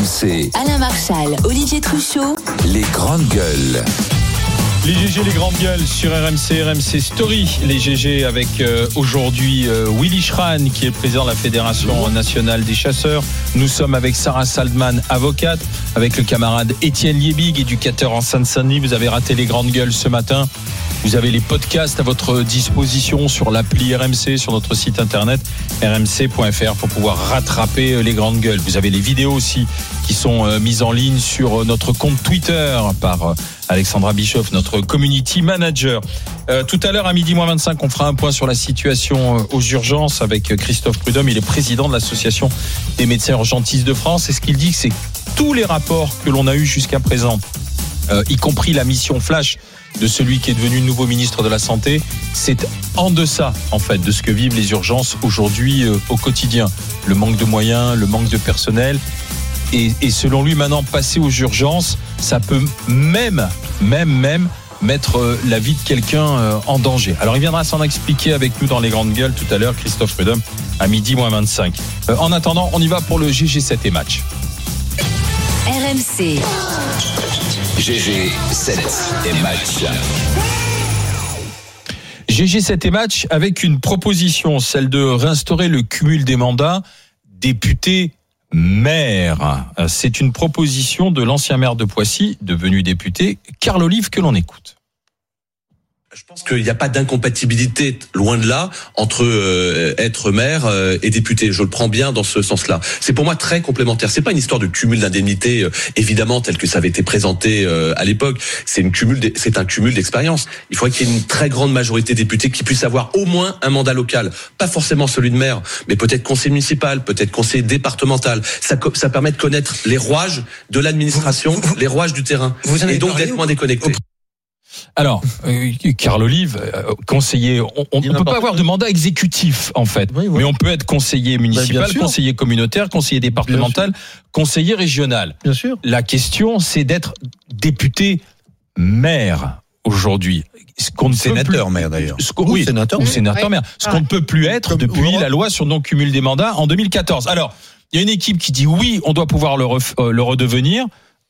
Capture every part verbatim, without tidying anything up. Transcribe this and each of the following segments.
M C. Alain Marchal, Olivier Truchot. Les grandes gueules. Les G G, les grandes gueules sur R M C, R M C Story. Les G G avec euh, aujourd'hui euh, Willy Schran, qui est le président de la Fédération nationale des chasseurs. Nous sommes avec Sarah Saldman, avocate, avec le camarade Étienne Liebig, éducateur en Seine-Saint-Denis. Vous avez raté les grandes gueules ce matin. Vous avez les podcasts à votre disposition sur l'appli R M C, sur notre site internet r m c point f r pour pouvoir rattraper les grandes gueules. Vous avez les vidéos aussi qui sont euh, mises en ligne sur notre compte Twitter par euh, Alexandra Bischoff, notre community manager. Euh, tout à l'heure, à midi moins vingt-cinq, on fera un point sur la situation euh, aux urgences avec Christophe Prudhomme. Il est président de l'association des médecins urgentistes de France. Et ce qu'il dit, c'est que tous les rapports que l'on a eus jusqu'à présent, euh, y compris la mission flash de celui qui est devenu le nouveau ministre de la Santé, c'est en deçà, en fait, de ce que vivent les urgences aujourd'hui euh, au quotidien. Le manque de moyens, le manque de personnel. Et, et selon lui, maintenant, passer aux urgences, ça peut même, même, même mettre la vie de quelqu'un en danger. Alors, il viendra s'en expliquer avec nous dans les grandes gueules tout à l'heure, Christophe Prudhomme, à midi moins vingt-cinq. Euh, en attendant, on y va pour le G G sept et match. R M C. G G sept et match. G G sept et match avec une proposition, celle de réinstaurer le cumul des mandats député maire. C'est une proposition de l'ancien maire de Poissy, devenu député, Carl Olive, que l'on écoute. Je pense qu'il n'y a pas d'incompatibilité, loin de là, entre euh, être maire euh, et député. Je le prends bien dans ce sens-là. C'est pour moi très complémentaire. C'est pas une histoire de cumul d'indemnités, euh, évidemment, tel que ça avait été présenté euh, à l'époque. C'est une cumul, de, c'est un cumul d'expérience. Il faudrait qu'il y ait une très grande majorité de députés qui puissent avoir au moins un mandat local, pas forcément celui de maire, mais peut-être conseiller municipal, peut-être conseiller départemental. Ça, ça permet de connaître les rouages de l'administration, vous, vous, les rouages du terrain, et donc d'être moins déconnecté. Alors, euh, Carl Olive, euh, conseiller, on ne peut pas avoir de mandat exécutif en fait, oui, oui. Mais on peut être conseiller municipal, conseiller communautaire, conseiller départemental, conseiller régional. Bien sûr. La question, c'est d'être député maire aujourd'hui. Ce qu'on ne sénateur plus, maire d'ailleurs. Ce qu'on, oui, sénateur, ou sénateur oui. maire. Ce qu'on ne peut plus être Comme depuis la loi sur non-cumul des mandats en deux mille quatorze. Alors, il y a une équipe qui dit oui, on doit pouvoir le, ref, euh, le redevenir.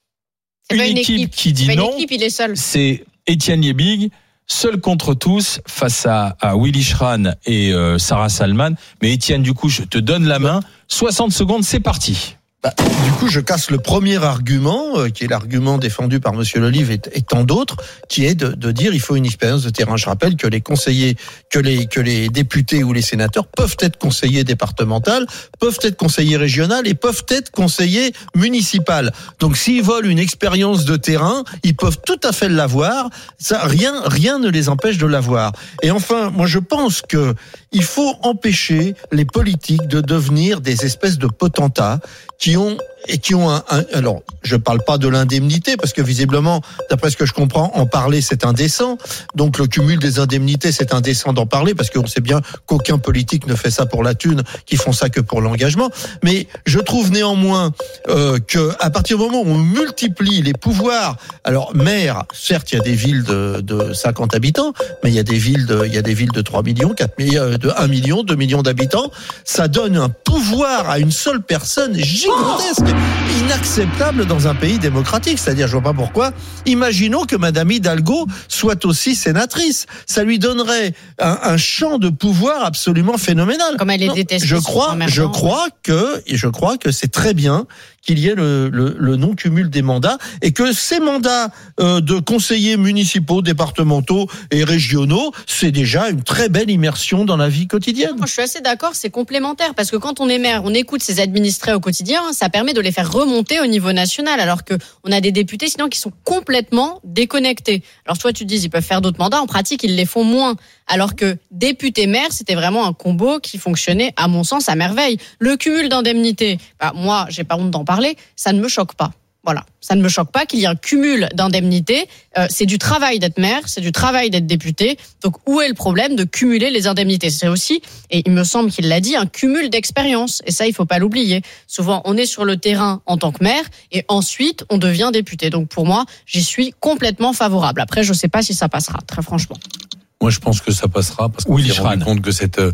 Une, une équipe, équipe qui dit non. Équipe, il est seul. C'est Étienne Liebig, seul contre tous face à, à Willy Schran et euh, Sarah Saldman. Mais Étienne, du coup, je te donne la main. soixante secondes, c'est parti. Bah, du coup, je casse le premier argument, euh, qui est l'argument défendu par Monsieur Lolive et, et tant d'autres, qui est de, de dire il faut une expérience de terrain. Je rappelle que les conseillers, que les que les députés ou les sénateurs peuvent être conseillers départementaux, peuvent être conseillers régionaux et peuvent être conseillers municipaux. Donc, s'ils veulent une expérience de terrain, ils peuvent tout à fait l'avoir. Ça, rien rien ne les empêche de l'avoir. Et enfin, moi, je pense que il faut empêcher les politiques de devenir des espèces de potentats qui ont et qui ont un, un alors je parle pas de l'indemnité parce que visiblement d'après ce que je comprends en parler c'est indécent, donc le cumul des indemnités c'est indécent d'en parler parce qu'on sait bien qu'aucun politique ne fait ça pour la thune, qu'ils font ça que pour l'engagement, mais je trouve néanmoins euh, que à partir du moment où on multiplie les pouvoirs, alors maire, certes il y a des villes de, de cinquante habitants, mais il y a des villes de il y a des villes de trois millions, quatre millions, de un million, deux millions d'habitants, ça donne un pouvoir à une seule personne gigantesque, inacceptable dans un pays démocratique. C'est-à-dire, je vois pas pourquoi. Imaginons que Madame Hidalgo soit aussi sénatrice. Ça lui donnerait un, un champ de pouvoir absolument phénoménal. Comme elle est détestée. Je crois, je crois que, et je crois que c'est très bien qu'il y ait le, le, le non-cumul des mandats et que ces mandats euh, de conseillers municipaux, départementaux et régionaux, c'est déjà une très belle immersion dans la vie quotidienne. Moi, je suis assez d'accord, c'est complémentaire parce que quand on est maire, on écoute ses administrés au quotidien, ça permet de les faire remonter au niveau national, alors que on a des députés sinon qui sont complètement déconnectés. Alors toi, tu te dis ils peuvent faire d'autres mandats, en pratique ils les font moins. Alors que député-maire, c'était vraiment un combo qui fonctionnait, à mon sens, à merveille. Le cumul d'indemnités, bah, moi, j'ai pas honte d'en parler, ça ne me choque pas. Voilà, ça ne me choque pas qu'il y ait un cumul d'indemnités. Euh, c'est du travail d'être maire, c'est du travail d'être député. Donc, où est le problème de cumuler les indemnités ? C'est aussi, et il me semble qu'il l'a dit, un cumul d'expérience. Et ça, il faut pas l'oublier. Souvent, on est sur le terrain en tant que maire et ensuite, on devient député. Donc, pour moi, j'y suis complètement favorable. Après, je sais pas si ça passera, très franchement. Moi, je pense que ça passera parce qu'on oui, s'est rendu compte que cette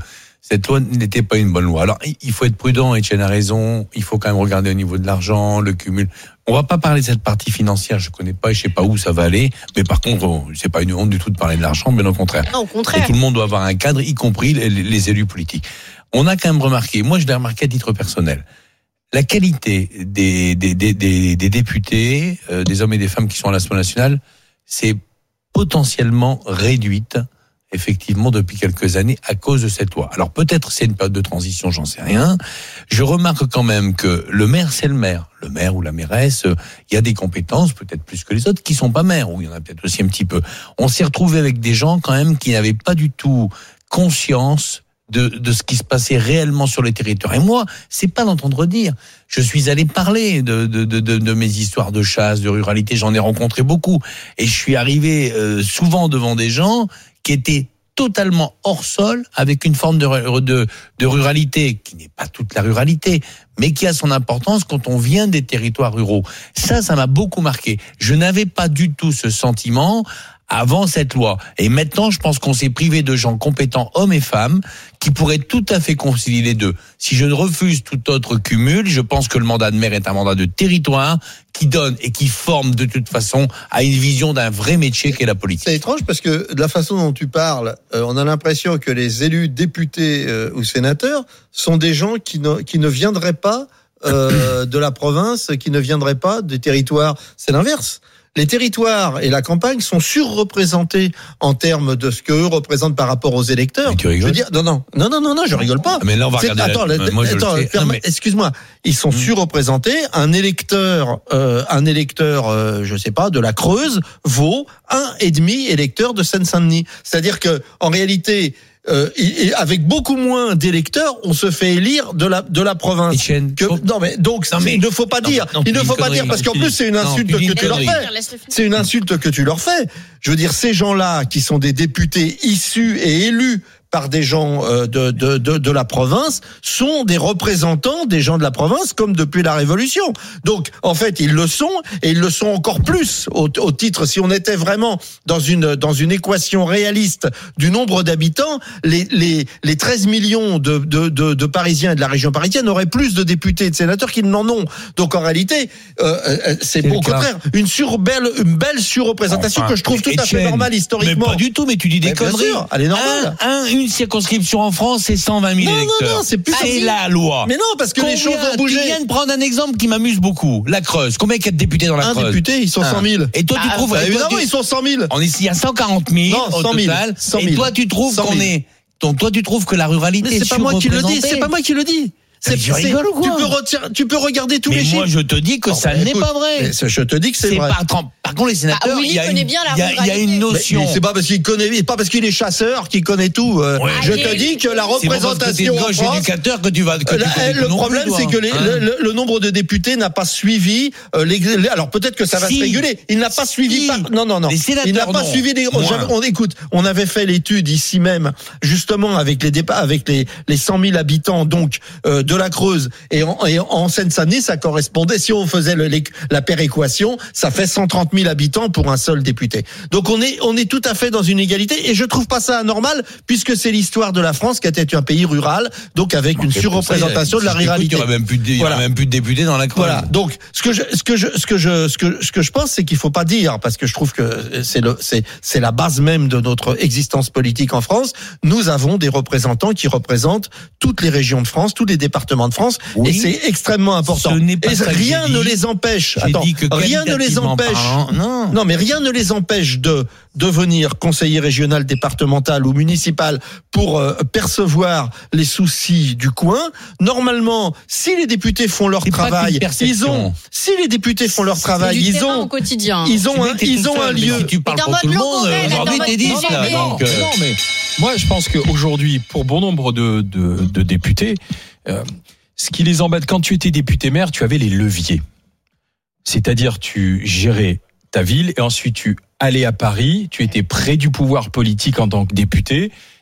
cette loi n'était pas une bonne loi. Alors, il faut être prudent, Etienne a raison, il faut quand même regarder au niveau de l'argent, le cumul. On va pas parler de cette partie financière, je connais pas, je sais pas où ça va aller, mais par contre, c'est pas une honte du tout de parler de l'argent, mais au contraire. Non, au contraire. Et tout le monde doit avoir un cadre, y compris les, les élus politiques. On a quand même remarqué, moi je l'ai remarqué à titre personnel, la qualité des, des, des, des, des députés, euh, des hommes et des femmes qui sont à l'Assemblée nationale, c'est potentiellement réduite, effectivement, depuis quelques années, à cause de cette loi. Alors peut-être c'est une période de transition, j'en sais rien. Je remarque quand même que le maire, c'est le maire. Le maire ou la mairesse, il y a des compétences, peut-être plus que les autres, qui sont pas maires, ou il y en a peut-être aussi un petit peu. On s'est retrouvé avec des gens quand même qui n'avaient pas du tout conscience de, de ce qui se passait réellement sur les territoires. Et moi, c'est pas d'entendre dire. Je suis allé parler de, de, de, de, de mes histoires de chasse, de ruralité, j'en ai rencontré beaucoup. Et je suis arrivé euh, souvent devant des gens qui étaient totalement hors sol, avec une forme de, de, de ruralité, qui n'est pas toute la ruralité, mais qui a son importance quand on vient des territoires ruraux. Ça, ça m'a beaucoup marqué. Je n'avais pas du tout ce sentiment avant cette loi. Et maintenant, je pense qu'on s'est privé de gens compétents, hommes et femmes, qui pourraient tout à fait concilier les deux. Si je refuse tout autre cumul, je pense que le mandat de maire est un mandat de territoire qui donne et qui forme de toute façon à une vision d'un vrai métier qu'est la politique. C'est étrange parce que de la façon dont tu parles, euh, on a l'impression que les élus députés euh, ou sénateurs sont des gens qui ne, qui ne viendraient pas euh, de la province, qui ne viendraient pas des territoires. C'est l'inverse. Les territoires et la campagne sont surreprésentés en termes de ce qu'eux représentent par rapport aux électeurs. Mais tu rigoles ? Je veux dire, non, non, non, non, non, non, je rigole pas. Mais là, on va C'est, regarder. attends, la, la, moi, je attends, le sais. permets, Non, mais... excuse-moi, ils sont mmh. surreprésentés. Un électeur, euh, un électeur, euh, je sais pas, de la Creuse vaut un et demi électeur de Seine-Saint-Denis. C'est-à-dire que, en réalité. Euh, et avec beaucoup moins d'électeurs, on se fait élire de la de la province. Etienne, que, faut... Non mais donc non, mais, il ne faut pas non, dire, non, il ne faut pas connerie, dire parce qu'en plus c'est une insulte non, que tu leur connerie. fais. C'est une insulte que tu leur fais. Je veux dire, ces gens-là qui sont des députés issus et élus par des gens de, de, de, de la province sont des représentants des gens de la province comme depuis la Révolution. Donc, en fait, ils le sont et ils le sont encore plus au, au titre, si on était vraiment dans une, dans une équation réaliste du nombre d'habitants, les, les, les treize millions de, de, de, de Parisiens et de la région parisienne auraient plus de députés et de sénateurs qu'ils n'en ont. Donc, en réalité, euh, c'est, c'est au contraire une, sur, belle, une belle surreprésentation enfin, que je trouve tout à fait normale historiquement. Mais pas du tout, mais tu dis des mais conneries. Bien sûr, elle est normale. Un, un, une circonscription en France, c'est cent vingt mille non, électeurs. Non, non, c'est plus c'est la loi. Mais non, parce que combien, les choses ont bougé. Tu viens de prendre un exemple qui m'amuse beaucoup. La Creuse. Combien il y a de députés dans la un Creuse? Un député, ils sont un. cent mille. Et toi, tu ah, trouves... bah, évidemment, toi, tu, ils sont cent mille. On est ici à cent quarante mille non, au cent mille, total. cent mille. Et toi, tu trouves qu'on est... Donc, toi, tu trouves que la ruralité mais c'est est pas moi qui le dis. surreprésentée. C'est pas moi qui le dis. C'est, c'est, rigole ou quoi tu peux retirer, tu peux regarder tous mais les chiffres. Mais moi, je te dis que oh, ça bah, n'est écoute, pas vrai. Je te dis que c'est, c'est vrai. Par, par contre, les sénateurs, bah, oui, il y a connaît une, bien la il y a, il y a une notion. Mais, mais c'est pas parce qu'il connaît, pas parce qu'il est chasseur qu'il connaît tout. Euh, ouais. Je te dis que la représentation en France, éducateur que tu vas. Que la, tu le problème, plus, c'est que les, hein. le, le nombre de députés n'a pas suivi. Euh, les, les, alors peut-être que ça va si. se réguler. Il n'a pas si. suivi. Par, non, non, non. Les sénateurs, il n'a pas non. suivi les. On écoute. On avait fait l'étude ici même, justement avec les débats, avec les les cent mille habitants donc euh, de la Creuse et en, et en Seine-Saint-Denis, ça correspondait, si on faisait le, la péréquation, ça fait cent trente mille habitants pour un seul député. Donc on est, on est tout à fait dans une égalité et je trouve pas ça anormal puisque c'est l'histoire de la France qui était un pays rural, donc avec bon, une surreprésentation ça, de la ruralité. Il y aurait même plus de, voilà. même plus de députés dans la Creuse. Voilà. Donc ce que je, ce que je, ce que je, ce que, ce que je pense, c'est qu'il faut pas dire parce que je trouve que c'est le, c'est, c'est la base même de notre existence politique en France. Nous avons des représentants qui représentent toutes les régions de France, tous les départements de France, oui. et c'est extrêmement important. Et rien ne les empêche. Attends, rien ne les empêche. Parlant, non. non, mais rien ne les empêche de devenir conseiller régional, départemental ou municipal pour euh, percevoir les soucis du coin. Normalement, si les députés font leur c'est travail, ils ont. Si les députés font leur travail, ils ont. Au quotidien. Ils ont un, ils ont un lieu. Si tu parles pour tout le monde, aujourd'hui t'es dix là. Non, mais moi je pense qu'aujourd'hui, pour bon nombre de de, de députés. Euh, Ce qui les embête, quand tu étais député maire, tu avais les leviers. C'est-à-dire, tu gérais ta ville et ensuite tu allais à Paris, tu étais près du pouvoir politique en tant que député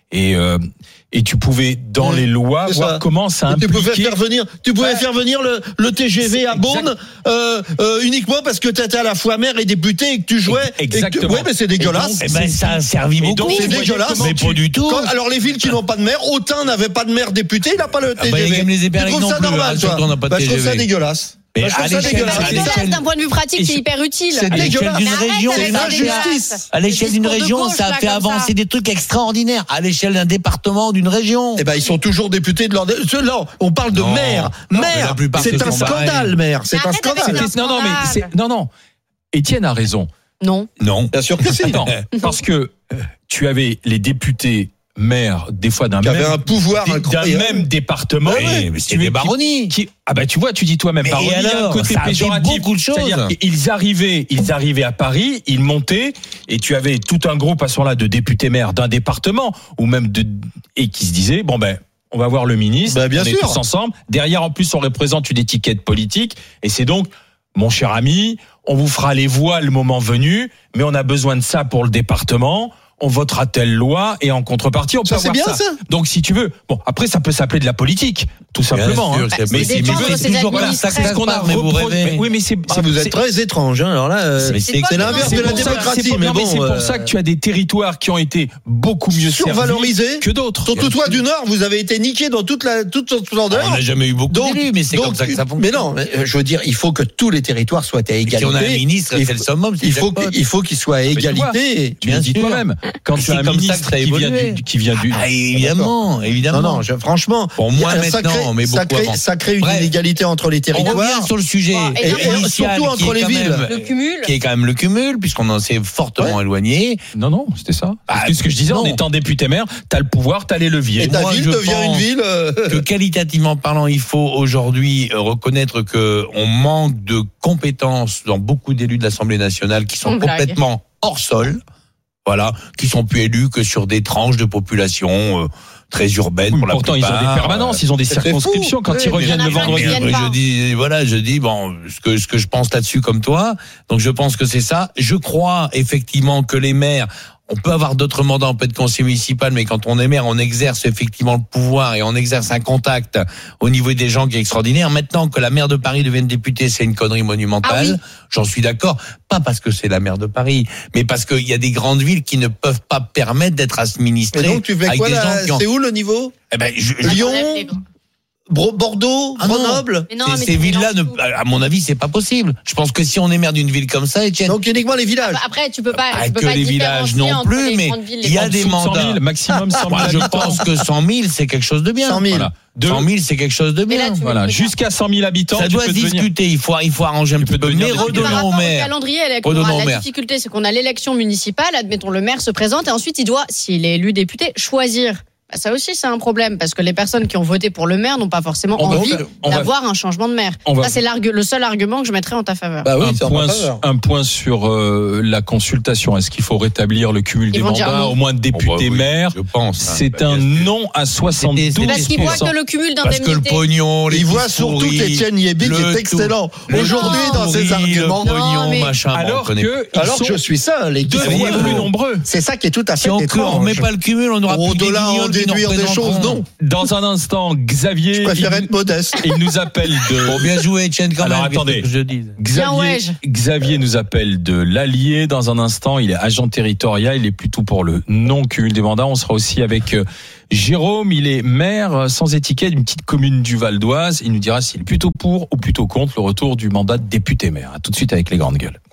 et euh, et tu pouvais dans Mmh, les lois c'est voir ça. comment ça Et tu impliquait. pouvais faire venir, tu pouvais Ouais. faire venir le, le T G V à C'est Beaune exact. euh, euh, uniquement parce que tu étais à la fois maire et député et que tu jouais. Exactement. Oui, mais c'est dégueulasse. Et Eh ben, ça a servi Et beaucoup. donc, c'est tu voyais dégueulasse. comment Mais tu- pas du tout. Quand- alors les villes qui n'ont pas de maire, Autun n'avait pas de maire député, il n'a pas le Ah T G V. bah, les Games les tu Éperlèques trouves non ça plus, normal, hein, toi surtout on n'a pas de Bah, je trouve T G V. ça dégueulasse. Mais Bah, je à trouve ça l'échelle- dégueulasse. à Parce que l'échelle- là, d'un point de vue pratique, et c'est je- hyper utile. c'est À l'échelle dégueulasse. d'une Mais arrête région, avec c'est ça, une dégueulasse. injustice. à l'échelle d'une Discours de région, gauche, ça là, fait comme ça. avancer des trucs extraordinaires. À l'échelle d'un département, d'une région. Eh ben, ils sont toujours députés de leur. Là, on parle de Non. maire. Non, mais Maire, la plupart, c'est ce un sont scandale, pareils. maire. C'est un Arrête avec scandale. ça. C'est- non non mais c'est Scandale. non non. Étienne a raison. Non. Non. Bien sûr que si. Non, parce que euh, tu avais les députés maires des fois d'un Qui même avait un pouvoir d'un incroyable. même département. Oui, mais c'était Tu- des baronnies. qui- ah bah tu vois, tu dis toi-même Mais baronnie, et il y a un alors, côté ça a fait péjoratif. beaucoup de choses. C'est-à-dire qu'ils arrivaient, ils arrivaient à Paris, ils montaient et tu avais tout un groupe à ce moment-là de députés maires d'un département ou même de et qui se disaient bon ben on va voir le ministre, Bah, bien on est sûr. tous ensemble. Derrière en plus on représente une étiquette politique et c'est donc mon cher ami, on vous fera les voix le moment venu, mais on a besoin de ça pour le département. On votera telle loi et en contrepartie on peut Ça, c'est avoir bien, ça. Donc si tu veux, bon après ça peut s'appeler de la politique, tout simplement. sûr, hein. c'est- Mais c'est si tu défendre veux, ses c'est toujours voilà, administrés. c'est ce qu'on a Mais vous reproché. rêvez. Mais oui, mais c'est Ah, vous c'est- êtes très étrange, hein. Alors là, euh, Mais C'est c'est pas c'est que l'inverse non, de la c'est pour ça- démocratie. c'est pour- Mais non, mais bon, c'est pour euh, ça que tu as des territoires qui ont été beaucoup mieux servis survalorisés que d'autres. Surtout toi du Nord, vous avez été niqué dans toute la toute son splendeur. On n'a jamais eu beaucoup Donc, d'élus, mais c'est donc, comme ça que ça fonctionne. Mais non, mais, euh, je veux dire, il faut que tous les territoires soient à égalité. Si on a un ministre, il c'est faut- le summum. c'est Il faut, jackpot. que- il faut qu'il soit à tu vois, égalité. Tu le Bien dis sûr. toi-même. Quand tu C'est as un comme ça que ministre ça a qui vient évolué. du, qui vient du, Ah, évidemment, évidemment. Non, non, je- franchement. Pour moi il y a- ça maintenant, crée- mais ça beaucoup crée, avant. ça crée une Bref. inégalité entre les On territoires. revient sur le sujet Et- et initial, surtout qui entre est les quand villes. même- Le cumul. qui est quand même le cumul, puisqu'on en s'est fortement Ouais. éloigné. non, non, c'était ça. Ah, c'est ce que je disais, en non. étant député maire, t'as le pouvoir, t'as les leviers. Et ta moi, ville je devient pense une ville. euh, Que qualitativement parlant, il faut aujourd'hui euh, reconnaître que on manque de compétences dans beaucoup d'élus de l'Assemblée nationale qui sont On blague. complètement hors sol. Voilà, qui sont plus élus que sur des tranches de population euh, très urbaines Oui, pour la pourtant, ils plupart. ont des permanences, ils ont des c'est circonscriptions fou. quand Oui, ils mais reviennent il y en le a plein qui vendredi. viennent Mais pas. je dis, voilà, je dis, bon, ce que, ce que je pense là-dessus comme toi. Donc, je pense que c'est ça. Je crois, effectivement, que les maires, on peut avoir d'autres mandats, on peut être conseiller municipal, mais quand on est maire, on exerce effectivement le pouvoir et on exerce un contact au niveau des gens qui est extraordinaire. Maintenant que la maire de Paris devienne députée, c'est une connerie monumentale. Ah oui. J'en suis d'accord. Pas parce que c'est la maire de Paris, mais parce qu'il y a des grandes villes qui ne peuvent pas permettre d'être Et administrées donc, tu fais avec quoi des là gens qui ont... C'est où le niveau Eh ben, je, je- Lyon, Enlève les- Bro- Bordeaux, Ah non. Grenoble. Mais non, ces, mais ces tu villes-là, mélanges ne- tout. à mon avis, c'est pas possible. Je pense que si on est maire d'une ville comme ça, Étienne, Donc uniquement les villages. Après, tu peux pas. Pas tu peux que pas les villages différencier non entre plus, les mais grandes villes, les il y a grandes des villes. cent mandats. mille, maximum cent mille moi, je habitants. pense que cent mille, c'est quelque chose de bien. cent mille. Voilà. De- cent mille, c'est quelque chose de Mais là, bien. tu veux Voilà, dire- jusqu'à cent mille habitants, Ça tu doit peux se devenir- discuter. Il faut, il faut arranger un Tu petit peux peu. devenir Mais député. Par redonnons rapport au au maire. calendrier Redonnons électoral, au la maire. difficulté, c'est qu'on a l'élection municipale, admettons le maire se présente et ensuite il doit, s'il est élu député, choisir. Bah, ça aussi, c'est un problème parce que les personnes qui ont voté pour le maire n'ont pas forcément On va envie faire- on va- d'avoir un changement de maire. on va- Ça, c'est l'argu- le seul argument que je mettrais en ta faveur. Bah oui, un, c'est en point, ma faveur. un point sur euh, la consultation. Est-ce qu'il faut rétablir le cumul Ils des vont dire mandats non. au moins de députés Oh, bah oui, maires? je pense. hein. C'est Bah, un bien sûr. non à soixante-douze C'était- Parce qu'ils voient pour cent. que le cumul Parce que le d'indemnités. pognon, les Il voit petits surtout pourris, qu'Étienne Yébi le est tout- excellent. le Aujourd'hui, tout dans ses pourri, arguments. le pognon, Non, mais- machin, bon, on Alors connaît que ils Alors sont que je suis seul et deux qui- fois Oui, plus oui. nombreux. C'est ça qui est tout à Si fait on ne étrange. remet pas le cumul, on aura plus que des Au-delà en guignols qui nous déduire des choses, représenteront. non. Dans un instant, Xavier, Je préfère il, être modeste. il nous appelle de. Bon, bien joué, Étienne, quand Alors, même. qu'est-ce attendez. que je dis. Xavier, ouais. Xavier nous appelle de l'Allier dans un instant. Il est agent territorial. Il est plutôt pour le non-cumul des mandats. On sera aussi avec euh, Jérôme. Il est maire euh, sans étiquette d'une petite commune du Val d'Oise. Il nous dira s'il est plutôt pour ou plutôt contre le retour du mandat de député maire. À tout de suite avec les grandes gueules.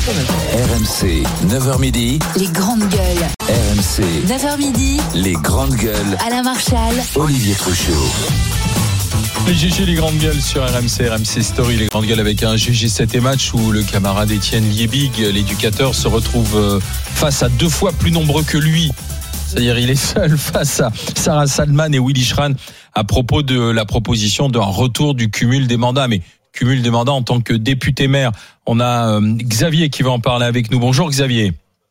R M C, neuf heures midi. Les grandes gueules. R M C, neuf heures midi. les grandes gueules. Alain Marchal. Olivier Truchot. Les G G, les grandes gueules sur R M C, R M C Story, les grandes gueules avec un G G sept et match où le camarade Étienne Liebig, l'éducateur, se retrouve euh, face à deux fois plus nombreux que lui. C'est-à-dire il est seul face à Sarah Salman et Willy Schran à propos de la proposition d'un retour du cumul des mandats. Mais cumul des mandats en tant que député maire. On a euh, Xavier qui va en parler avec nous. Bonjour Xavier.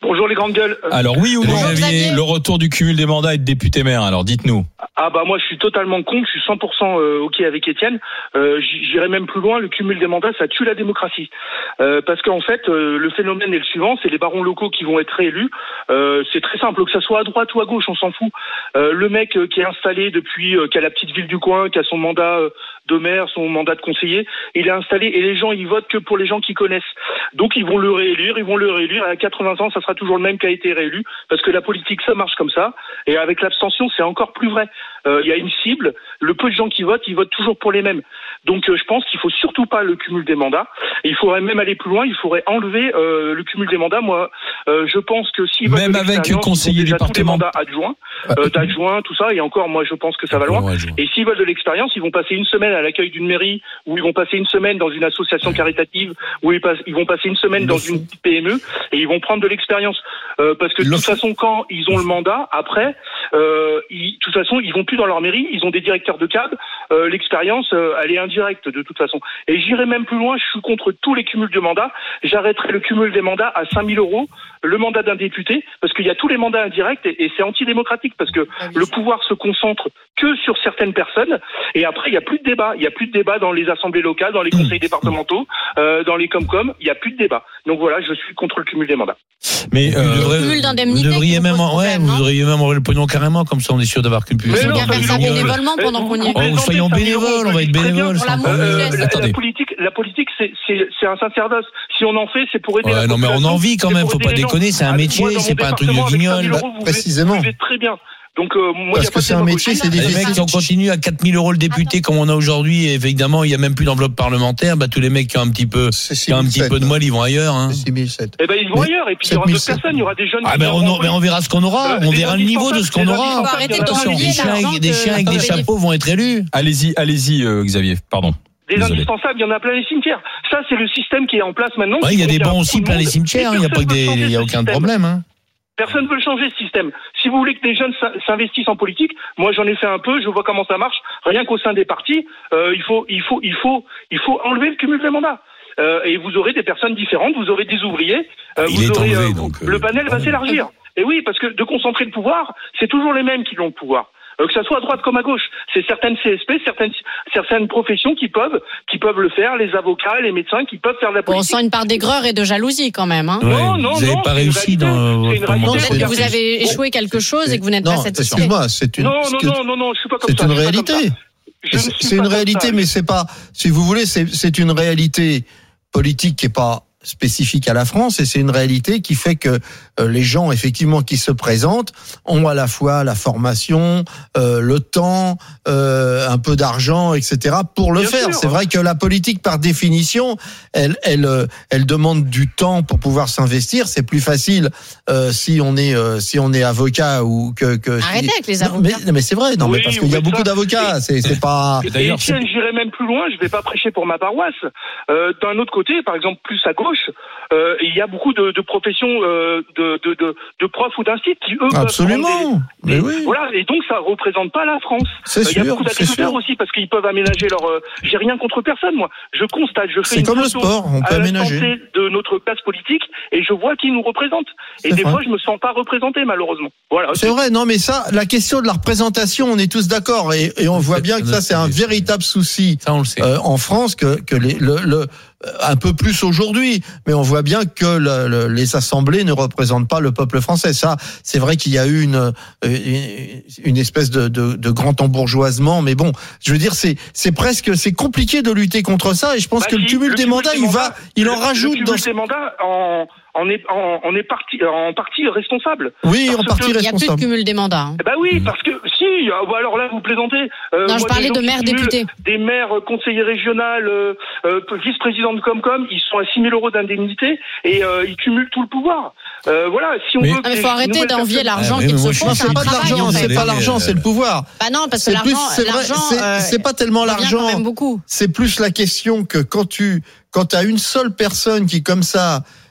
Bonjour les grandes gueules. Euh, Alors oui ou non, Bonjour, Xavier. le retour du cumul des mandats et de député maire. Alors dites-nous. Ah bah moi je suis totalement contre, je suis cent pour cent euh, ok avec Étienne. Euh, J'irai même plus loin, le cumul des mandats ça tue la démocratie. Euh, parce qu'en fait euh, le phénomène est le suivant, c'est les barons locaux qui vont être réélus. Euh, c'est très simple, que ça soit à droite ou à gauche, on s'en fout. Euh, le mec euh, qui est installé depuis, euh, qui a la petite ville du coin, qui a son mandat euh, de maire, son mandat de conseiller, il est installé et les gens ils votent que pour les gens qu'ils connaissent. Donc ils vont le réélire, ils vont le réélire. À quatre-vingts ans, ça sera toujours le même qui a été réélu, parce que la politique ça marche comme ça. Et avec l'abstention, c'est encore plus vrai. Euh, Il y a une cible, le peu de gens qui votent, ils votent toujours pour les mêmes. Donc euh, je pense qu'il faut surtout pas le cumul des mandats. Et il faudrait même aller plus loin, il faudrait enlever euh, le cumul des mandats. Moi, euh, je pense que si Même avec conseiller département. Tous les mandats adjoints, euh, d'adjoints, tout ça, et encore, moi je pense que ça va loin. Ouais, je vois. Et s'ils veulent de l'expérience, ils vont passer une semaine à l'accueil d'une mairie, ou ils vont passer une semaine dans une association caritative, ou ils, passent, ils vont passer une semaine dans une P M E, et ils vont prendre de l'expérience. Euh, parce que de toute façon, quand ils ont le mandat, après, euh, ils, de toute façon, ils vont plus dans leur mairie, ils ont des directeurs de cab, euh, l'expérience, euh, elle est indirecte de toute façon. Et j'irai même plus loin, je suis contre tous les cumuls de mandats, j'arrêterai le cumul des mandats à cinq mille euros, le mandat d'un député, parce qu'il y a tous les mandats indirects, et, et c'est antidémocratique, parce que le pouvoir se concentre que sur certaines personnes, et après, il n'y a plus de débat, il n'y a plus de débat dans les assemblées locales, dans les conseils départementaux, euh, dans les Comcom, il n'y a plus de débat. Donc voilà, je suis contre le cumul des mandats. Mais euh, Vous devrez- cumul d'indemnités vous devriez qui même, pose ouais, problème, vous non devriez même enlever le pognon carrément, comme ça on est sûr d'avoir qu'une Mais publicité. non, Bien faire ça mais- bénévolement pendant qu'on y est. Oh, soyons bénévoles, on va être bénévoles. Pour l'amour sans du problème. geste. Euh, la, Attendez. la politique, la politique, c'est, c'est, c'est un sacerdoce. Si on en fait, c'est pour aider Ouais, la non, mais on population, en vit quand c'est même, pour faut aider pas les gens. déconner, c'est un Avec métier, moi, dans mon c'est pas un truc de département, avec guignol. cinq mille euros, vous vivez- Précisément. Vous vivez très bien. Donc, euh, moi, Parce y a que pas de c'est un démagogie. métier, c'est Les difficile. mecs qui ont continué à quatre mille euros le député comme on a aujourd'hui, et évidemment il y a même plus d'enveloppe parlementaire, bah tous les mecs qui ont un petit peu, C'est qui ont un petit peu de moelle, ils vont ailleurs. Hein. six mille sept. Eh ben, ils vont Mais ailleurs, et puis il y aura sept mille d'autres sept. personnes, il y aura des jeunes Ah qui ben on, viendront. mais on verra ce qu'on aura, Euh, on les verra le niveau de ce qu'on indispensables, aura. les Faut arrêter Attention, d'enlever des chiens avec, l'argent des que- chiens avec des que- chapeaux vont être élus. allez-y, allez-y, euh, Xavier. Pardon. Des Désolé. indispensables, il y en a plein les cimetières. Ça, c'est le système qui est en place maintenant. Ouais, qui il y a des contient bons beaucoup aussi de plein les monde, cimetières, et il y a pas que personne des, veut changer il y a ce aucun système. problème. Hein. Personne veut changer ce système. Si vous voulez que des jeunes s'in- s'investissent en politique, moi j'en ai fait un peu, je vois comment ça marche. Rien qu'au sein des partis, euh, il faut, il faut, il faut, il faut enlever le cumul des mandats. Euh, et vous aurez des personnes différentes, vous aurez des ouvriers. euh, Il vous est aurez, enlevé, euh, donc, euh, le panel va ouais. s'élargir. Et oui, parce que de concentrer le pouvoir, c'est toujours les mêmes qui l'ont le pouvoir. Euh, que ça soit à droite comme à gauche, c'est certaines C S P, certaines certaines professions qui peuvent qui peuvent le faire, les avocats, les médecins qui peuvent faire de la Bon, on politique. sent une part d'aigreur et de jalousie quand même. Hein. Ouais, Non, non, vous n'avez non, pas c'est une réussi réalité. dans C'est une votre réalité. mandat. Peut-être que vous c'est- avez échoué quelque chose et que vous n'êtes pas Non, satisfait. excuse-moi, c'est une, Non, ce non, que- non, non, non, je suis pas comme c'est ça. une je suis pas comme réalité. ça. Je ne C'est suis c'est pas une comme réalité, ça. mais c'est pas, si vous voulez, c'est c'est une réalité politique qui est pas spécifique à la France, et c'est une réalité qui fait que euh, les gens effectivement qui se présentent ont à la fois la formation, euh, le temps, euh, un peu d'argent, et cetera pour le Bien faire. sûr. C'est vrai que la politique, par définition, elle, elle, euh, elle demande du temps pour pouvoir s'investir. C'est plus facile euh, si on est, euh, si on est avocat ou que. que Arrêtez avec les Non, avocats. mais, mais c'est vrai, non, Oui, mais parce qu'il y a oui, beaucoup ça- d'avocats. C'est, c'est pas. Et D'ailleurs, tiens, j'irai même plus loin, je vais pas prêcher pour ma paroisse. Euh, d'un autre côté, par exemple, plus à gauche, euh, il y a beaucoup de, de professions euh, de, de, de, de profs ou d'instituts qui, eux, peuvent prendre Absolument. des- Mais oui. Voilà, et donc ça représente pas la France. C'est Euh, Il y a sûr, beaucoup c'est d'agriculteurs sûr. aussi parce qu'ils peuvent aménager leur. euh, J'ai rien contre personne, moi. Je constate, je fais C'est une comme le photo sport, on peut à aménager. l'instant T de notre classe politique et je vois qui nous représente. Et C'est des vrai. fois, je me sens pas représenté, malheureusement. Voilà. C'est vrai, non, mais ça, la question de la représentation, on est tous d'accord, et, et on voit bien que ça, c'est un véritable souci Ça on le sait. euh, en France, que, que les, le, le, un peu plus aujourd'hui, mais on voit bien que le, le, les assemblées ne représentent pas le peuple français. Ça, c'est vrai qu'il y a eu une, une, une espèce de, de, de grand embourgeoisement, mais bon, je veux dire, c'est, c'est presque, c'est compliqué de lutter contre ça, et je pense Bah que le si, cumul le des cumul mandats, des il va, mandats, il le- en rajoute le cumul dans. des mandats en, en est, en, en est partie, en partie responsable. Oui, parce en partie que- Il n'y a plus de responsable. cumul des mandats. hein. Eh ben oui, parce que si, euh, bah alors là vous plaisantez. Euh, Non, je moi, parlais des gens de qui maires cumulent, députés. des maires euh, conseillers régionaux, euh, euh, vice-présidents de Comcom, ils sont à six mille euros d'indemnité et euh, ils cumulent tout le pouvoir. Euh, voilà, si on Mais- veut. Ah, mais que faut des arrêter nouvelles d'envier personnes- l'argent Ah, oui, qu'ils mais se moi, je font. pense C'est Non, un c'est pas de travail, l'argent, en c'est fait. pas l'argent, c'est le pouvoir. Bah non, parce que C'est plus, l'argent, c'est vrai, l'argent, c'est, euh, c'est pas tellement revient l'argent. quand même beaucoup. C'est plus la question que quand tu, quand t'as une seule personne qui, comme ça,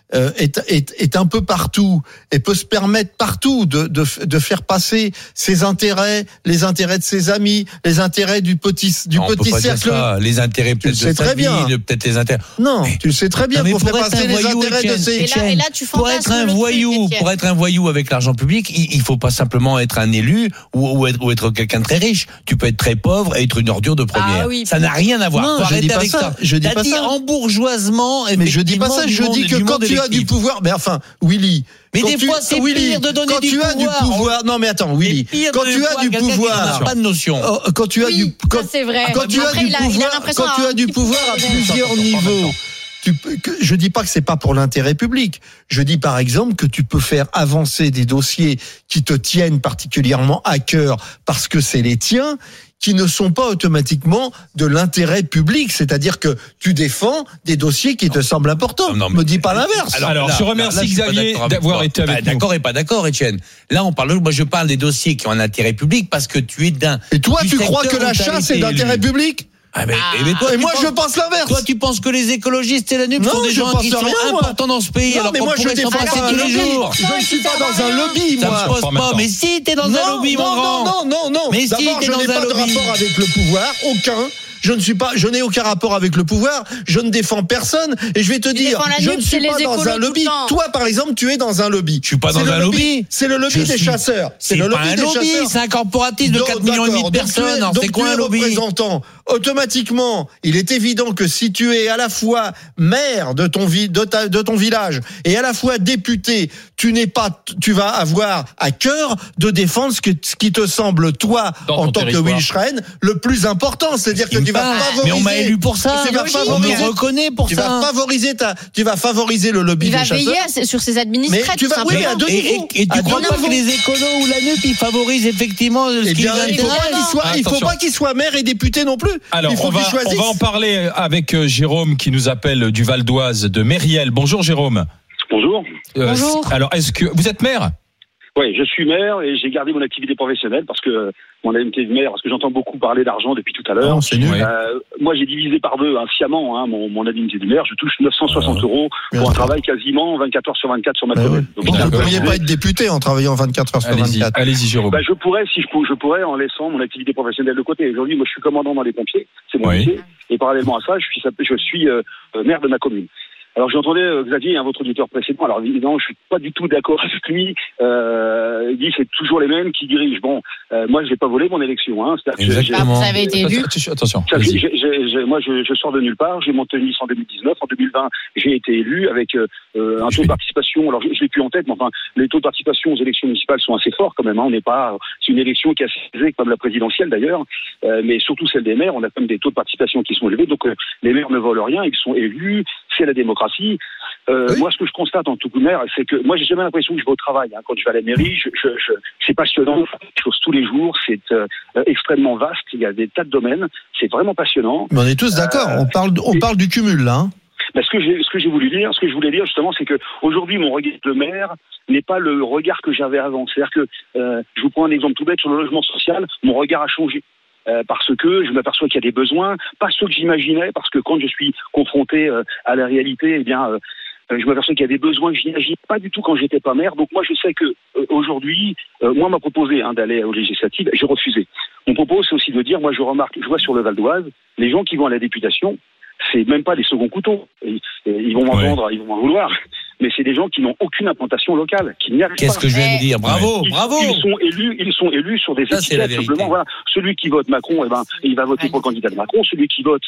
euh, est, est, est un peu partout et peut se permettre partout de, de, de faire passer ses intérêts, les intérêts de ses amis, les intérêts du petit, du non, petit cercle. Ça, les intérêts peut-être tu le de sais sa très bien. vie, peut-être les intérêts. Non, mais, tu le sais très bien. Pour faire passer les voyou, intérêts Etienne, de ses. Et là, et là, tu pour être un fantasmes le voyou, truc, Etienne. pour être un voyou avec l'argent public, il, il faut pas simplement être un élu ou, ou être, ou être quelqu'un de très riche. Tu peux être très pauvre et être une ordure de première. Ah oui. Ça n'a rien à voir. Non, Faut je arrêter dis pas avec ça. ça. Je dis T'as pas dit ça. embourgeoisement. Mais je dis pas ça. Je effectivement, dis du que monde- quand du tu monde as du électif. pouvoir, mais enfin, Willy. Mais quand des tu- fois, c'est Willy, pire de donner quand du tu as pouvoir. du pouvoir. Non, mais attends, Willy. C'est pire Quand de tu donner as du quelqu'un qui pouvoir. n'a pas de notion. Oh, Quand tu as Oui, du, quand, ça, c'est vrai. quand tu Après, as du il a- il a pouvoir, l'impression quand tu d'avoir as un du petit pouvoir à pouvoir. plusieurs Attends, attends, niveaux. attends. Tu peux, que, je dis pas que c'est pas pour l'intérêt public. Je dis par exemple que tu peux faire avancer des dossiers qui te tiennent particulièrement à cœur parce que c'est les tiens, qui ne sont pas automatiquement de l'intérêt public. C'est-à-dire que tu défends des dossiers qui te semblent importants. Non, non, mais- Me dis pas l'inverse. Alors, je remercie suis pas Xavier d'accord avec d'avoir toi. été avec Bah, nous. D'accord et pas d'accord, Étienne. Là, on parle, moi, je parle des dossiers qui ont un intérêt public parce que tu es d'un. Et toi, du tu crois secteur que la où t'as chasse été est d'intérêt élu. public? Ah, mais, Ah. mais toi, Et tu moi, penses- je pense l'inverse. Toi, tu penses que les écologistes et la N U P Non, sont des je gens pense qui sont rien, moi. importants dans ce pays, Non, alors mais qu'on moi, je pourrait s'en défends passer pas un tous les lobby. jours. Je ne suis pas dans un lobby, Ça moi. me pose Pas pas, maintenant. mais si t'es dans non, un lobby, non, mon grand. non, non, non, non. Mais si, D'abord, t'es je dans n'ai un pas de lobby. rapport avec le pouvoir, aucun. Je ne suis pas, je n'ai aucun rapport avec le pouvoir. Je ne défends personne. Et je vais te Il dire, défend la je nuque, ne c'est suis les pas écolos dans un tout lobby. le temps. Toi, par exemple, tu es dans un lobby. Je suis pas C'est dans le un lobby. C'est le lobby Je des suis- chasseurs. C'est C'est le pas lobby un des lobby, chasseurs. c'est un corporatisme de Donc, quatre millions et demi d'accord. de Donc, tu es- personnes. Alors, donc, c'est quoi tu es un lobby? représentant. Automatiquement, il est évident que si tu es à la fois maire de ton, vi- de ta- de ton village et à la fois député, tu n'es pas, tu vas avoir à cœur de défendre ce, que, ce qui te semble, toi, Dans en ton tant que territoire. Will Schren, le plus important. C'est-à-dire que Il me tu vas parle. favoriser. Mais on m'a élu pour ça. Tu vas On me favoriser- reconnaît pour tu ça. vas favoriser ta, tu vas favoriser le lobby Il des va chasseurs. veiller à ses- sur ses administrés. Mais tu tout vas- oui, simplement. à deux Et, et, niveaux. et tu À crois deux pas niveaux. que les écolos ou la N U P ils favorisent effectivement ce Eh qui les bien, il faut intéresse? pas qu'il soit, il faut Attention. pas qu'il soit maire et député non plus. Alors, il faut on va, qu'il choisisse. on va en parler avec euh, Jérôme qui nous appelle du Val d'Oise de Mériel. Bonjour Jérôme. Bonjour. Euh, Bonjour. Alors, est-ce que vous êtes maire? Oui, je suis maire et j'ai gardé mon activité professionnelle parce que mon activité de maire, parce que j'entends beaucoup parler d'argent depuis tout à l'heure. Non, c'est nul. Ouais. Euh, moi, j'ai divisé par deux, hein, sciemment, hein, mon, mon indemnité de maire. Je touche neuf cent soixante euros Bien pour un sûr. travail quasiment vingt-quatre heures sur vingt-quatre sur ma Ah ouais. commune. Donc, vous D'accord. ne pourriez pas être député en travaillant vingt-quatre heures sur Allez-y, vingt-quatre. allez-y Jérôme. Bah, je pourrais, si je, pou- je pourrais, en laissant mon activité professionnelle de côté. Aujourd'hui, moi, je suis commandant dans les pompiers, c'est mon Oui. métier. Et parallèlement à ça, je suis, je suis euh, maire de ma commune. Alors j'entendais euh, Xavier, hein, votre auditeur précédent. Alors évidemment, je suis pas du tout d'accord avec lui. Euh, il dit c'est toujours les mêmes qui dirigent. Bon, euh, moi, je n'ai pas volé mon élection. Hein. C'est-à-dire que j'ai- Exactement. Bah, vous avez été élu. Attention, attention, Ça, allez-y. j'ai- j'ai- j'ai- moi, je, je sors de nulle part. J'ai monté une liste en deux mille dix-neuf. En deux mille vingt, j'ai été élu avec euh, un taux de participation. Alors, je, je l'ai plus en tête, mais enfin, les taux de participation aux élections municipales sont assez forts quand même. Hein. On n'est pas, c'est une élection qui est assez élevée, comme la présidentielle d'ailleurs, euh, mais surtout celle des maires. On a quand même des taux de participation qui sont élevés. Donc, euh, les maires ne volent rien. Ils sont élus. C'est la démocratie. Euh, Oui. Moi, ce que je constate en tout cas, maire, c'est que moi, j'ai jamais l'impression que je vais au travail. Hein. Quand je vais à la mairie, je, je, je, c'est passionnant. Je fais des choses tous les jours. C'est euh, extrêmement vaste. Il y a des tas de domaines. C'est vraiment passionnant. Mais on est tous d'accord. Euh, On parle, on et- parle du cumul là. hein. Ben, ce que j'ai, ce que j'ai voulu dire, ce que je voulais dire justement, c'est que aujourd'hui, mon regard de maire n'est pas le regard que j'avais avant. C'est-à-dire que, euh, je vous prends un exemple tout bête sur le logement social. Mon regard a changé. Euh, parce que je m'aperçois qu'il y a des besoins, pas ceux que j'imaginais, parce que quand je suis confronté euh, à la réalité, eh bien, euh, euh, je m'aperçois qu'il y a des besoins que je n'imaginais pas du tout quand j'étais pas maire. Donc moi, je sais que euh, aujourd'hui, euh, moi, on m'a proposé hein, d'aller aux législatives, j'ai refusé. Mon propos, c'est aussi de dire, moi, je remarque, je vois sur le Val d'Oise, les gens qui vont à la députation, c'est même pas des seconds couteaux. Ils, ils vont m'en Ouais. vendre, ils vont m'en vouloir. Mais c'est des gens qui n'ont aucune implantation locale, qui n'y arrivent Qu'est-ce pas. que je viens de Eh, dire? Bravo, Ils, bravo. ils sont élus, ils sont élus sur des Ça, c'est la étiquettes vérité. simplement. Voilà, celui qui vote Macron, eh ben, il va voter pour le candidat de Macron. Celui qui vote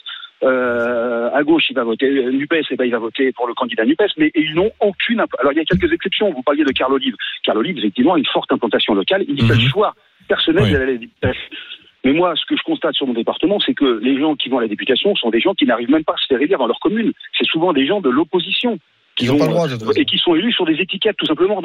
euh, à gauche, il va voter Nupes, eh ben, il va voter pour le candidat Nupes. Mais ils n'ont aucune. imp- Alors il y a quelques exceptions. Vous parliez de Carl Olive. Carl Olive, effectivement, a une forte implantation locale. Il fait Mhm. le choix personnel Oui. d'aller à la députation. Mais moi, ce que je constate sur mon département, c'est que les gens qui vont à la députation sont des gens qui n'arrivent même pas à se faire élire dans leur commune. C'est souvent des gens de l'opposition qui Ils n'ont vont, pas le droit, de toute façon. et qui sont élus sur des étiquettes tout simplement. Donc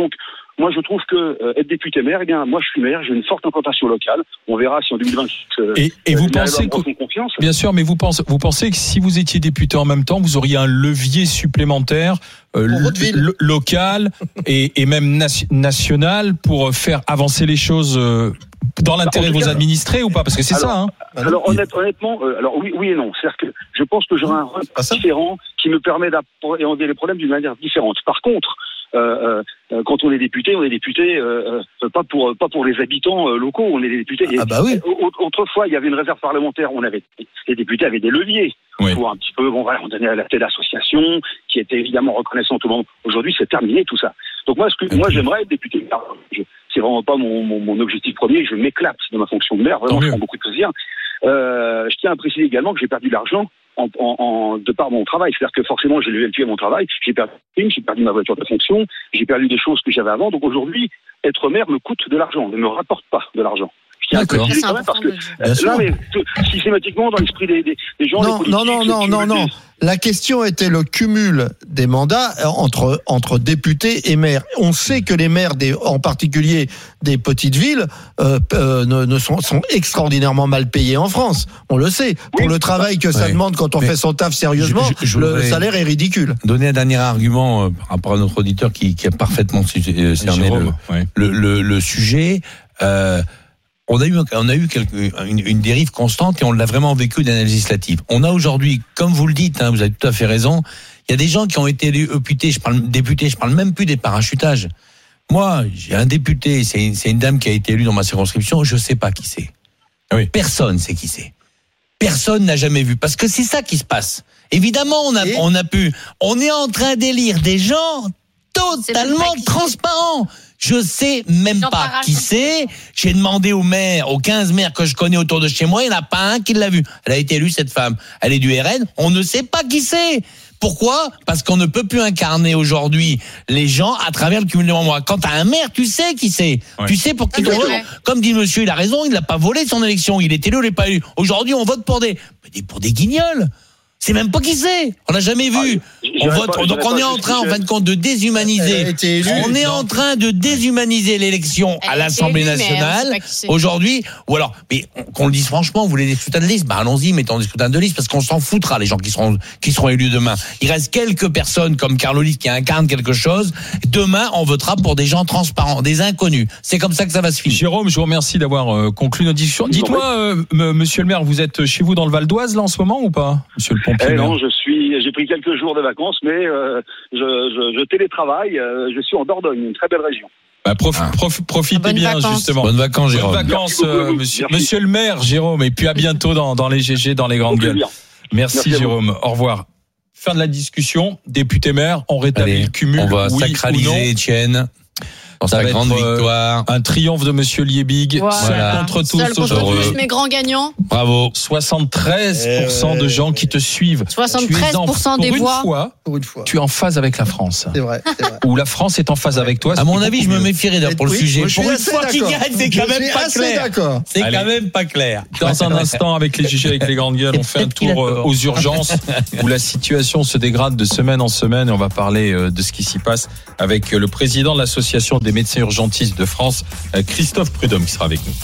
moi je trouve que euh, être député maire, eh bien moi je suis maire, j'ai une forte implantation locale. On verra si en deux mille vingt-six. Euh, Et, et vous euh, pensez que, que, confiance. bien sûr, mais vous pensez, vous pensez que si vous étiez député en même temps, vous auriez un levier supplémentaire euh, Pour votre ville. lo- local et, et même nation- national pour faire avancer les choses euh, dans l'intérêt de En tout vos cas, administrés ou pas? Parce que c'est alors, ça, hein. Alors honnête, honnêtement, euh, alors oui, oui et non. C'est-à-dire que je pense que j'aurai un rôle pas ça. différent qui me permet d'appréhender les problèmes d'une manière différente. Par contre, euh, euh, quand on est député, on est député euh, euh, pas pour pas pour les habitants euh, locaux, on est des députés. Ah bah oui. Et, autrefois, il y avait une réserve parlementaire, on avait les députés avaient des leviers Oui. pour un petit peu, bon voilà, on donnait à la telle association qui était évidemment reconnaissante au monde. Aujourd'hui, c'est terminé tout ça. Donc moi, ce que moi j'aimerais être député maire. Je, c'est vraiment pas mon, mon, mon objectif premier. Je m'éclate de ma fonction de maire. Vraiment, Tant je mieux. prends beaucoup de plaisir. Euh, je tiens à préciser également que j'ai perdu de l'argent en, en, en, de par mon travail. C'est-à-dire que forcément, j'ai levé le pied à mon travail. J'ai perdu une prime, j'ai perdu ma voiture de fonction, j'ai perdu des choses que j'avais avant. Donc aujourd'hui, être maire me coûte de l'argent, ne me rapporte pas de l'argent. Je tiens à D'accord. préciser C'est quand même parce que important de le dire. euh, là, mais tout- systématiquement, dans l'esprit des, des, des gens, Non, des non, non, politiques, non, ceux qui non, veulent non. des- La question était le cumul des mandats entre entre députés et maires. On sait que les maires, des, en particulier des petites villes, euh, euh, ne, ne sont, sont extraordinairement mal payés en France. On le sait. Pour Oui. le travail que ça Ouais. demande quand on Mais fait son taf sérieusement, je- je le voudrais- salaire est ridicule. Donner un dernier argument euh, par rapport à notre auditeur qui, qui a parfaitement su- euh, cerné Jérôme, ouais. le, le, le, le sujet. Euh, on a eu, on a eu quelque, une, une dérive constante et on l'a vraiment vécu dans la législative. On a aujourd'hui, comme vous le dites, hein, vous avez tout à fait raison, il y a des gens qui ont été élus députés, je parle députés, je parle même plus des parachutages. Moi, j'ai un député, c'est une, c'est une dame qui a été élue dans ma circonscription, je sais pas qui c'est. Oui. Personne sait qui c'est. Personne n'a jamais vu. Parce que c'est ça qui se passe. Évidemment, on a, Et on a pu. On est en train d'élire des gens C'est même totalement pas qui c'est. transparents. Je sais même Jean pas Parachute. qui c'est. J'ai demandé aux maires, aux quinze maires que je connais autour de chez moi, il n'y en a pas un qui l'a vu. Elle a été élue, cette femme. Elle est du R N. On ne sait pas qui c'est. Pourquoi ? Parce qu'on ne peut plus incarner aujourd'hui les gens à travers le cumul des mandats. Quand t'as un maire, tu sais qui c'est. Ouais. Tu sais pour qui Ah, ton c'est vote. vrai. Comme dit monsieur, il a raison, il n'a pas volé son élection. Il est élu ou il n'est pas élu. Aujourd'hui, on vote pour des, des- pour des guignols. C'est même pas qui c'est. On n'a jamais vu. Ah, On j'irai vote. pas- Donc j'irai on pas est en jusqu'à- train, en fin de compte, de Elle a déshumaniser. été élue. On est Non. en train de déshumaniser l'élection Elle à a l'Assemblée été élue, mais on nationale sait pas qui c'est. aujourd'hui. Ou alors, mais qu'on le dise franchement, vous voulez des scrutins de liste, bah allons-y, mettons des scrutins de liste parce qu'on s'en foutra les gens qui seront qui seront élus demain. Il reste quelques personnes comme Carlolis qui incarnent quelque chose. Demain, on votera pour des gens transparents, des inconnus. C'est comme ça que ça va se finir. Jérôme, je vous remercie d'avoir euh, conclu notre discussion. Dites-moi, euh, m- monsieur le maire, vous êtes chez vous dans le Val d'Oise là en ce moment ou pas, monsieur le pompier Eh maire non, je suis, j'ai pris quelques jours de vacances, mais euh, je, je, je télétravaille. euh, je suis en Dordogne, une très belle région. Bah, prof- Ah. prof- profitez Bonnes bien vacances. justement. Bonnes vacances, Bonnes Jérôme. vacances, Merci beaucoup, euh, vous. monsieur, Merci. monsieur le maire, Jérôme, et puis à bientôt dans, dans les G G, dans les Au grandes gueules. plaisir. Merci, Merci à vous. Jérôme. Au revoir. Fin de la discussion. Député maire, on rétablit Allez, le cumul. on va oui ou non. sacraliser Étienne dans Ça sa va grande être, euh, victoire. Un triomphe de monsieur Liebig. Voilà. Seul contre tous Seul contre aujourd'hui. tous, mais grand gagnant. Bravo. soixante-treize pour cent de gens qui te suivent. soixante-treize pour cent Tu es en- des pour une voix. fois, Pour une fois. tu es en phase avec la France. C'est vrai, c'est vrai. Ou la France est en phase avec toi. À mon c'est avis, je beaucoup me mieux. méfierais d'ailleurs pour le Oui, sujet. moi, je suis Pour une assez fois qu'il d'accord. gagne, c'est quand Je même suis pas assez clair. d'accord. C'est Allez. quand même pas clair. Dans un instant, avec les G G, avec les grandes gueules, on fait un Peut-être qu'il a tour euh, tort. aux urgences où la situation se dégrade de semaine en semaine. Et on va parler euh, de ce qui s'y passe avec euh, le président de l'Association des médecins urgentistes de France, euh, Christophe Prudhomme, qui sera avec nous.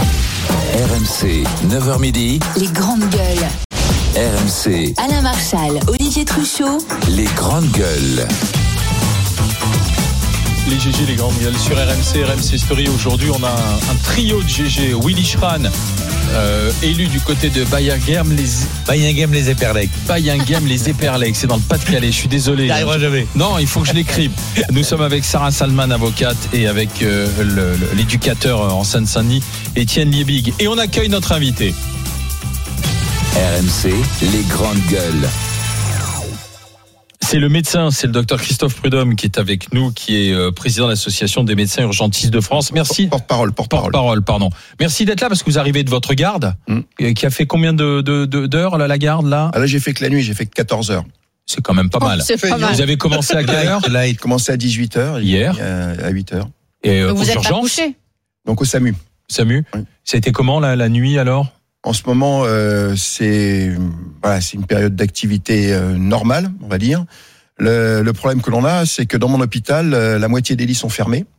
R M C, neuf heures midi, Les grandes gueules. R M C, Alain Marchal, Olivier Truchot. les grandes gueules. Les G G, les grandes gueules sur R M C, R M C Story. Aujourd'hui, on a un, un trio de G G. Willy Schran, euh, élu du côté de Bayern-Game, les Bayern-Game, les Éperlecs. Bayern-Game, les Éperlecs. C'est dans le Pas-de-Calais. Je suis désolé. J'arriverai jamais. Non, il faut que je l'écrive. Nous sommes avec Sarah Salman, avocate, et avec euh, le- le- l'éducateur en Seine-Saint-Denis, Étienne Liebig. Et on accueille notre invité. R M C, les grandes gueules. C'est le médecin, c'est le docteur Christophe Prudhomme qui est avec nous, qui est euh, président de l'Association des médecins urgentistes de France. Merci. Porte-parole, porte-parole. Porte-parole, pardon. Merci d'être là parce que vous arrivez de votre garde, Mm. euh, qui a fait combien de, de, de- d'heures, là, la garde, là? Ah là, j'ai fait que la nuit, j'ai fait que quatorze heures. C'est quand même pas mal. Oh, C'est pas Fait- mal. Vous avez commencé à quelle heure? Là, il commençait à dix-huit heures. Hier. À, à huit heures. Et euh, Donc aux vous êtes pas urgences, couché. Donc au SAMU. Samu? Oui. Ça a été comment, la, la nuit, alors? En ce moment, euh, c'est voilà, c'est une période d'activité euh, normale, on va dire. Le, le problème que l'on a, c'est que dans mon hôpital, euh, la moitié des lits sont fermés.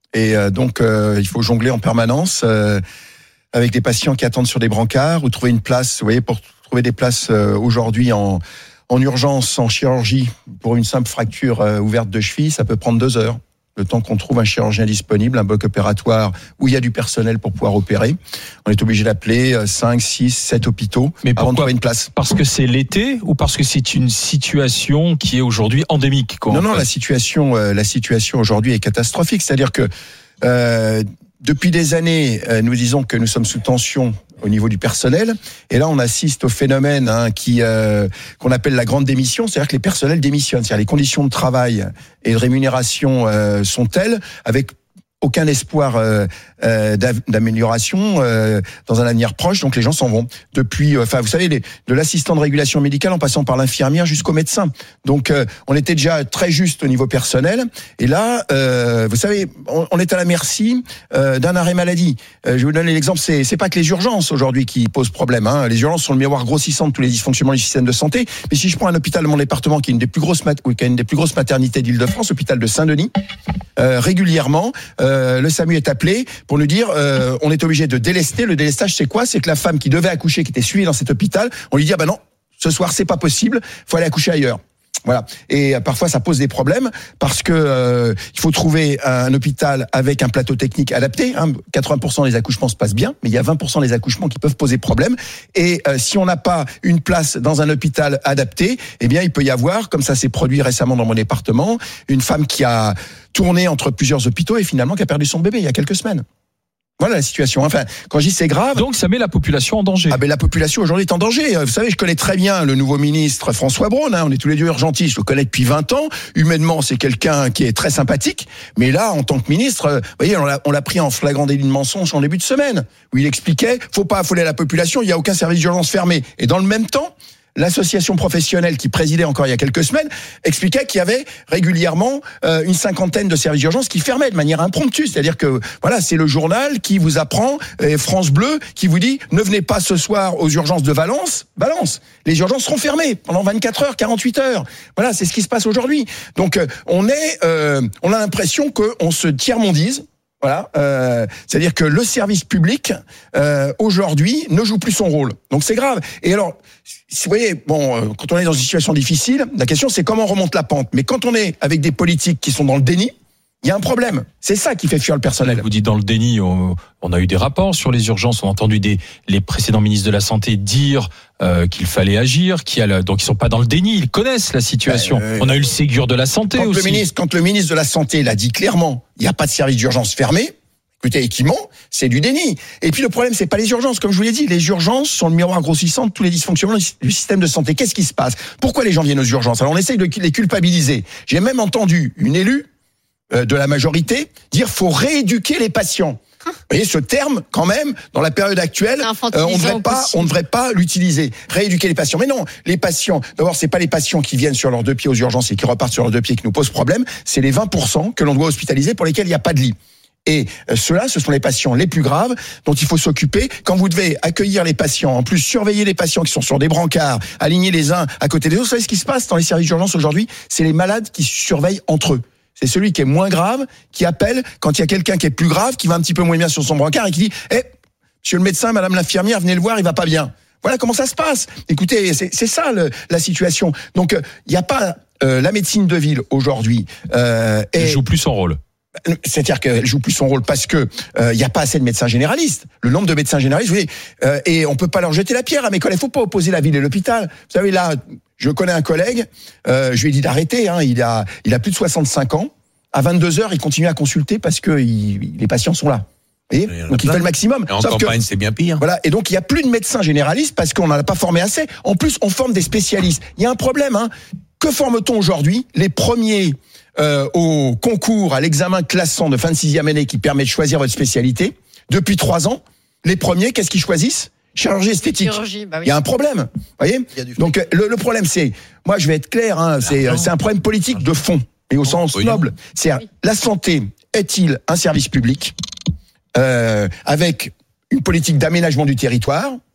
Et euh, donc, euh, il faut jongler en permanence euh, avec des patients qui attendent sur des brancards ou trouver une place. Vous voyez, pour trouver des places euh, aujourd'hui en, en urgence, en chirurgie, pour une simple fracture euh, ouverte de cheville, ça peut prendre deux heures. Le temps qu'on trouve un chirurgien disponible, un bloc opératoire où il y a du personnel pour pouvoir opérer. On est obligé d'appeler cinq, six, sept hôpitaux Mais avant de pourquoi trouver une place. Parce que c'est l'été ou parce que c'est une situation qui est aujourd'hui endémique, quoi, Non, en non, fait. la situation, euh, la situation aujourd'hui est catastrophique. C'est-à-dire que euh, depuis des années, euh, nous disons que nous sommes sous tension au niveau du personnel, et là on assiste au phénomène hein, qui euh, qu'on appelle la grande démission, c'est-à-dire que les personnels démissionnent, c'est-à-dire les conditions de travail et de rémunération euh, sont telles avec aucun espoir euh, euh, d'amélioration euh, dans un avenir proche, donc les gens s'en vont. Depuis, euh, enfin, vous savez, les, de l'assistant de régulation médicale en passant par l'infirmière jusqu'au médecin. Donc, euh, on était déjà très juste au niveau personnel, et là, euh, vous savez, on, on est à la merci euh, d'un arrêt maladie. Euh, je vais vous donner l'exemple, c'est, c'est pas que les urgences aujourd'hui qui posent problème. Hein. Les urgences sont le miroir grossissant de tous les dysfonctionnements du système de santé. Mais si je prends un hôpital de mon département qui est une des plus grosses, mat- qui a une des plus grosses maternités d'Île-de-France, l'hôpital de Saint-Denis, euh, régulièrement. Euh, le SAMU est appelé pour nous dire euh, on est obligé de délester. Le délestage, c'est quoi? C'est que la femme qui devait accoucher, qui était suivie dans cet hôpital, on lui dit ah ben non, ce soir c'est pas possible, faut aller accoucher ailleurs. Voilà. Et euh, parfois ça pose des problèmes parce que euh, il faut trouver un hôpital avec un plateau technique adapté. Hein. quatre-vingts pour cent des accouchements se passent bien, mais il y a vingt pour cent des accouchements qui peuvent poser problème. Et euh, si on n'a pas une place dans un hôpital adapté, eh bien il peut y avoir, comme ça s'est produit récemment dans mon département, une femme qui a tourné entre plusieurs hôpitaux et finalement qui a perdu son bébé il y a quelques semaines. Voilà la situation. Enfin, quand je dis c'est grave. Donc ça met la population en danger. Ah ben la population aujourd'hui est en danger. Vous savez, je connais très bien le nouveau ministre François Braun. Hein, on est tous les deux urgentistes. Je le connais depuis vingt ans. Humainement, c'est quelqu'un qui est très sympathique. Mais là, en tant que ministre, vous voyez, on l'a, on l'a pris en flagrant délit de mensonge en début de semaine, où il expliquait, faut pas affoler la population. Il y a aucun service d'urgence fermé. Et dans le même temps, l'association professionnelle qui présidait encore il y a quelques semaines expliquait qu'il y avait régulièrement euh, une cinquantaine de services d'urgence qui fermaient de manière impromptue. C'est-à-dire que voilà, c'est le journal qui vous apprend, et France Bleu qui vous dit ne venez pas ce soir aux urgences de Valence. Valence, les urgences seront fermées pendant vingt-quatre heures, quarante-huit heures. Voilà, c'est ce qui se passe aujourd'hui. Donc euh, on est, euh, on a l'impression qu'on se tiers-mondise. Voilà, euh, c'est-à-dire que le service public euh, aujourd'hui ne joue plus son rôle. Donc c'est grave. Et alors, vous voyez, bon, euh, quand on est dans une situation difficile, la question c'est comment on remonte la pente. Mais quand on est avec des politiques qui sont dans le déni, il y a un problème. C'est ça qui fait fuir le personnel. Vous dites dans le déni, on, on a eu des rapports sur les urgences, on a entendu des, les précédents ministres de la Santé dire euh, qu'il fallait agir, qu'il y a le, donc ils sont pas dans le déni, ils connaissent la situation. Euh, on a eu le Ségur de la Santé quand aussi. Le ministre, quand le ministre de la Santé l'a dit clairement, il n'y a pas de service d'urgence fermé. Écoutez, et qui ment, c'est du déni. Et puis le problème, c'est pas les urgences. Comme je vous l'ai dit, les urgences sont le miroir grossissant de tous les dysfonctionnements du système de santé. Qu'est-ce qui se passe? Pourquoi les gens viennent aux urgences? Alors on essaye de les culpabiliser. J'ai même entendu une élue euh, de la majorité dire faut rééduquer les patients. Vous voyez ce terme, quand même, dans la période actuelle, euh, on ne devrait pas, on ne devrait pas l'utiliser. Rééduquer les patients. Mais non, les patients. D'abord, c'est pas les patients qui viennent sur leurs deux pieds aux urgences et qui repartent sur leurs deux pieds qui nous posent problème. C'est les vingt pour cent que l'on doit hospitaliser pour lesquels il n'y a pas de lit. Et ceux-là, ce sont les patients les plus graves dont il faut s'occuper. Quand vous devez accueillir les patients, en plus surveiller les patients qui sont sur des brancards, aligner les uns à côté des autres, vous savez ce qui se passe dans les services d'urgence aujourd'hui? C'est les malades qui surveillent entre eux. C'est celui qui est moins grave qui appelle quand il y a quelqu'un qui est plus grave, qui va un petit peu moins bien sur son brancard et qui dit « Eh, monsieur le médecin, madame l'infirmière, venez le voir, il va pas bien. » Voilà comment ça se passe. Écoutez, c'est, c'est ça le, la situation. Donc, il euh, n'y a pas euh, la médecine de ville aujourd'hui. Euh, Elle joue plus son rôle. C'est-à-dire qu'elle joue plus son rôle parce que il euh, y a pas assez de médecins généralistes. Le nombre de médecins généralistes, vous voyez, euh, et on peut pas leur jeter la pierre à mes collègues. Il faut pas opposer la ville et l'hôpital. Vous savez là, je connais un collègue, euh, je lui ai dit d'arrêter. Hein, il a, il a plus de soixante-cinq ans. À vingt-deux heures, il continue à consulter parce que il, les patients sont là. Vous voyez, donc il fait le maximum. Et en Sauf campagne, que, c'est bien pire. Voilà. Et donc il y a plus de médecins généralistes parce qu'on n'en a pas formé assez. En plus, on forme des spécialistes. Il y a un problème. Hein. Que forme-t-on aujourd'hui? Les premiers euh, au concours, à l'examen classant de fin de sixième année qui permet de choisir votre spécialité. Depuis trois ans, les premiers, qu'est-ce qu'ils choisissent? Chirurgie esthétique. Chirurgie, bah oui. Il y a un problème. Voyez. Donc le, le problème, c'est, moi je vais être clair, hein, c'est, c'est un problème politique de fond et au sens oui, noble. C'est oui. La santé est-il un service public euh, avec une politique d'aménagement du territoire?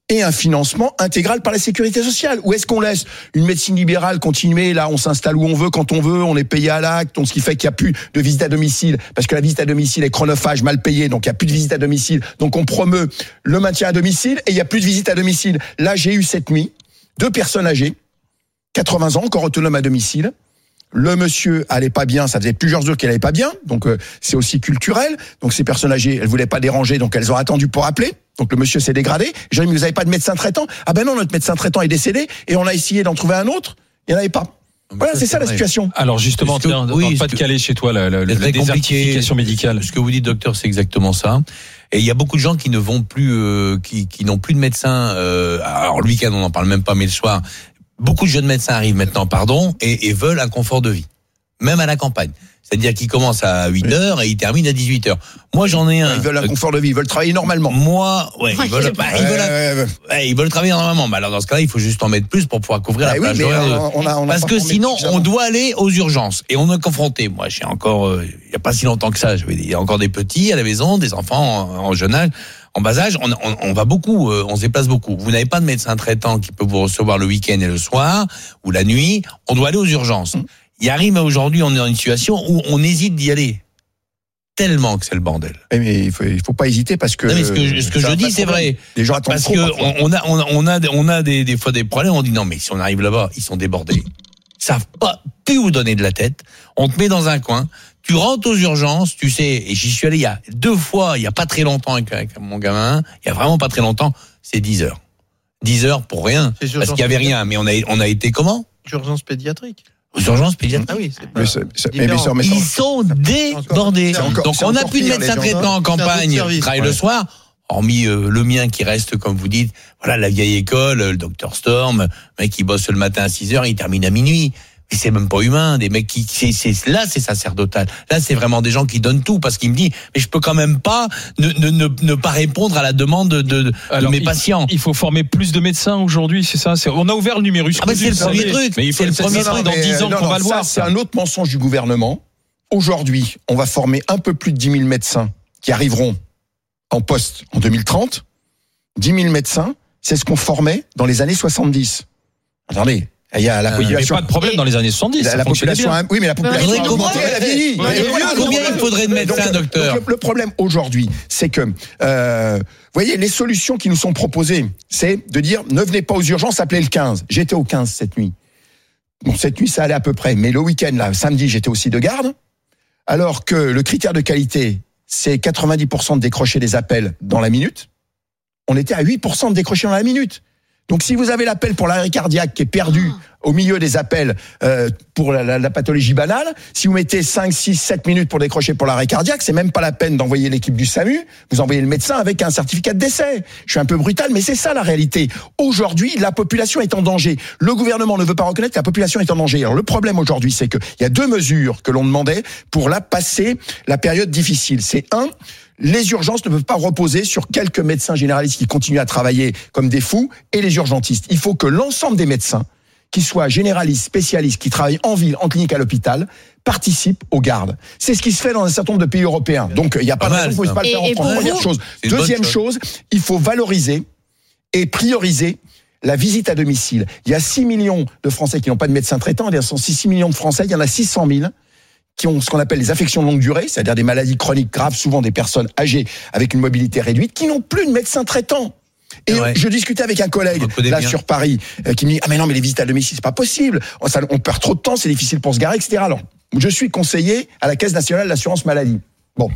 et un financement intégral par la sécurité sociale. Ou est-ce qu'on laisse une médecine libérale continuer, là, on s'installe où on veut, quand on veut, on est payé à l'acte, donc ce qui fait qu'il n'y a plus de visite à domicile, parce que la visite à domicile est chronophage, mal payée, donc il n'y a plus de visite à domicile, donc on promeut le maintien à domicile, et il n'y a plus de visite à domicile. Là, j'ai eu cette nuit deux personnes âgées, quatre-vingts ans, encore autonomes à domicile. Le monsieur allait pas bien, ça faisait plusieurs jours qu'elle allait pas bien, donc euh, c'est aussi culturel. Donc ces personnes âgées, elles voulaient pas déranger, donc elles ont attendu pour appeler. Donc le monsieur s'est dégradé. J'ai dit, mais vous avez pas de médecin traitant? Ah ben non, notre médecin traitant est décédé, et on a essayé d'en trouver un autre, il n'y en avait pas. Voilà, ça, c'est ça la situation. Alors justement, que, tiens, oui, pas de Calais chez toi, la, la, la désertification médicale. Ce que vous dites, docteur, c'est exactement ça. Et il y a beaucoup de gens qui ne vont plus, euh, qui, qui n'ont plus de médecin. Euh, alors le week-end, on n'en parle même pas, mais le soir, beaucoup de jeunes médecins arrivent maintenant, pardon, et, et veulent un confort de vie, même à la campagne. C'est-à-dire qu'ils commencent à huit heures et ils terminent à dix-huit heures. Moi, j'en ai un. Ils veulent un confort de vie, ils veulent travailler normalement. Moi, ouais, ils veulent, bah, ils veulent, euh, ouais, ils veulent travailler normalement. Bah, alors, dans ce cas-là, il faut juste en mettre plus pour pouvoir couvrir bah la oui, plage mais horaire. on a, on a Parce pas que formé sinon, suffisamment. on doit aller aux urgences. Et on est confronté. Moi, j'ai encore, euh, il y a pas si longtemps que ça, je vais dire, il y a encore des petits à la maison, des enfants en, en jeune âge. En bas âge, on, on, on va beaucoup, euh, on se déplace beaucoup. Vous n'avez pas de médecin traitant qui peut vous recevoir le week-end et le soir, ou la nuit. On doit aller aux urgences. Mmh. Il arrive aujourd'hui, on est dans une situation où on hésite d'y aller. Tellement que c'est le bordel. Mais il faut, il faut pas hésiter parce que. Non, mais ce que, ce que je dis, c'est vrai. Les gens attendent parce trop. Parce que on a, on a, on a, on a des, des fois des problèmes. On dit non, mais si on arrive là-bas, ils sont débordés. Ils savent pas plus où donner de la tête. On te met dans un coin. Tu rentres aux urgences, tu sais. Et j'y suis allé il y a deux fois, il y a pas très longtemps avec, avec mon gamin. Il y a vraiment pas très longtemps. C'est dix heures. dix heures pour rien. Parce qu'il y avait rien. Mais on a, on a été comment? Urgence pédiatrique. Aux urgences pédiatriques. Ah oui, c'est pas, mais c'est, c'est, mais mais mais ils sont débordés. C'est encore, donc c'est on n'a encore plus de pire, médecin les traitant en campagne qui travaille ouais. le soir, hormis euh, le mien qui reste, comme vous dites, voilà, la vieille école, le docteur Storm, le mec qui bosse le matin à six heures, il termine à minuit. Mais c'est même pas humain, des mecs qui, c'est, c'est, là, c'est sacerdotal. Là, c'est vraiment des gens qui donnent tout, parce qu'il me dit, mais je peux quand même pas ne, ne, ne, ne pas répondre à la demande de, de, Alors, de mes il, patients. Il faut former plus de médecins aujourd'hui, c'est ça? C'est, on a ouvert le numerus. Ah, bah, c'est le premier mais, truc. Mais il faut c'est le premier truc truc. dans dix ans non, qu'on non, va le ça, voir. C'est un autre mensonge du gouvernement. Aujourd'hui, on va former un peu plus de dix mille médecins qui arriveront en poste en deux mille trente. dix mille médecins, c'est ce qu'on formait dans les années soixante-dix. Attendez. Il y a la population. Il n'y a pas de problème dans les années soixante-dix. La, la population, a, oui, mais la population a augmenté, elle a vieilli. Combien il faudrait de médecins, docteur? Donc, le, le problème aujourd'hui, c'est que, euh, vous voyez, les solutions qui nous sont proposées, c'est de dire, ne venez pas aux urgences, appelez le quinze. J'étais au quinze cette nuit. Bon, cette nuit, ça allait à peu près. Mais le week-end, là, samedi, j'étais aussi de garde. Alors que le critère de qualité, c'est quatre-vingt-dix pour cent de décrocher des appels dans la minute. On était à huit pour cent de décrocher dans la minute. Donc, si vous avez l'appel pour l'arrêt cardiaque qui est perdu au milieu des appels euh, pour la, la, la pathologie banale, si vous mettez cinq, six, sept minutes pour décrocher pour l'arrêt cardiaque, c'est même pas la peine d'envoyer l'équipe du SAMU, vous envoyez le médecin avec un certificat de décès. Je suis un peu brutal, mais c'est ça la réalité. Aujourd'hui, la population est en danger. Le gouvernement ne veut pas reconnaître que la population est en danger. Alors, le problème aujourd'hui, c'est qu'il y a deux mesures que l'on demandait pour la passer la période difficile. C'est un, les urgences ne peuvent pas reposer sur quelques médecins généralistes qui continuent à travailler comme des fous et les urgentistes. Il faut que l'ensemble des médecins, qu'ils soient généralistes, spécialistes, qui travaillent en ville, en clinique, à l'hôpital, participent aux gardes. C'est ce qui se fait dans un certain nombre de pays européens. Donc, il n'y a pas de raison pour ne pas le faire en France. Première chose. Deuxième chose, il faut valoriser et prioriser la visite à domicile. Il y a six millions de Français qui n'ont pas de médecin traitant. Il y a six millions de Français, il y en a six cent mille qui ont ce qu'on appelle les affections de longue durée, c'est-à-dire des maladies chroniques graves, souvent des personnes âgées avec une mobilité réduite, qui n'ont plus de médecin traitant. Et ouais. je discutais avec un collègue là bien. sur Paris euh, qui me dit ah mais non mais les visites à domicile c'est pas possible, on, ça, on perd trop de temps, c'est difficile pour se garer, et cetera. Alors je suis conseiller à la Caisse nationale d'assurance maladie. Bon,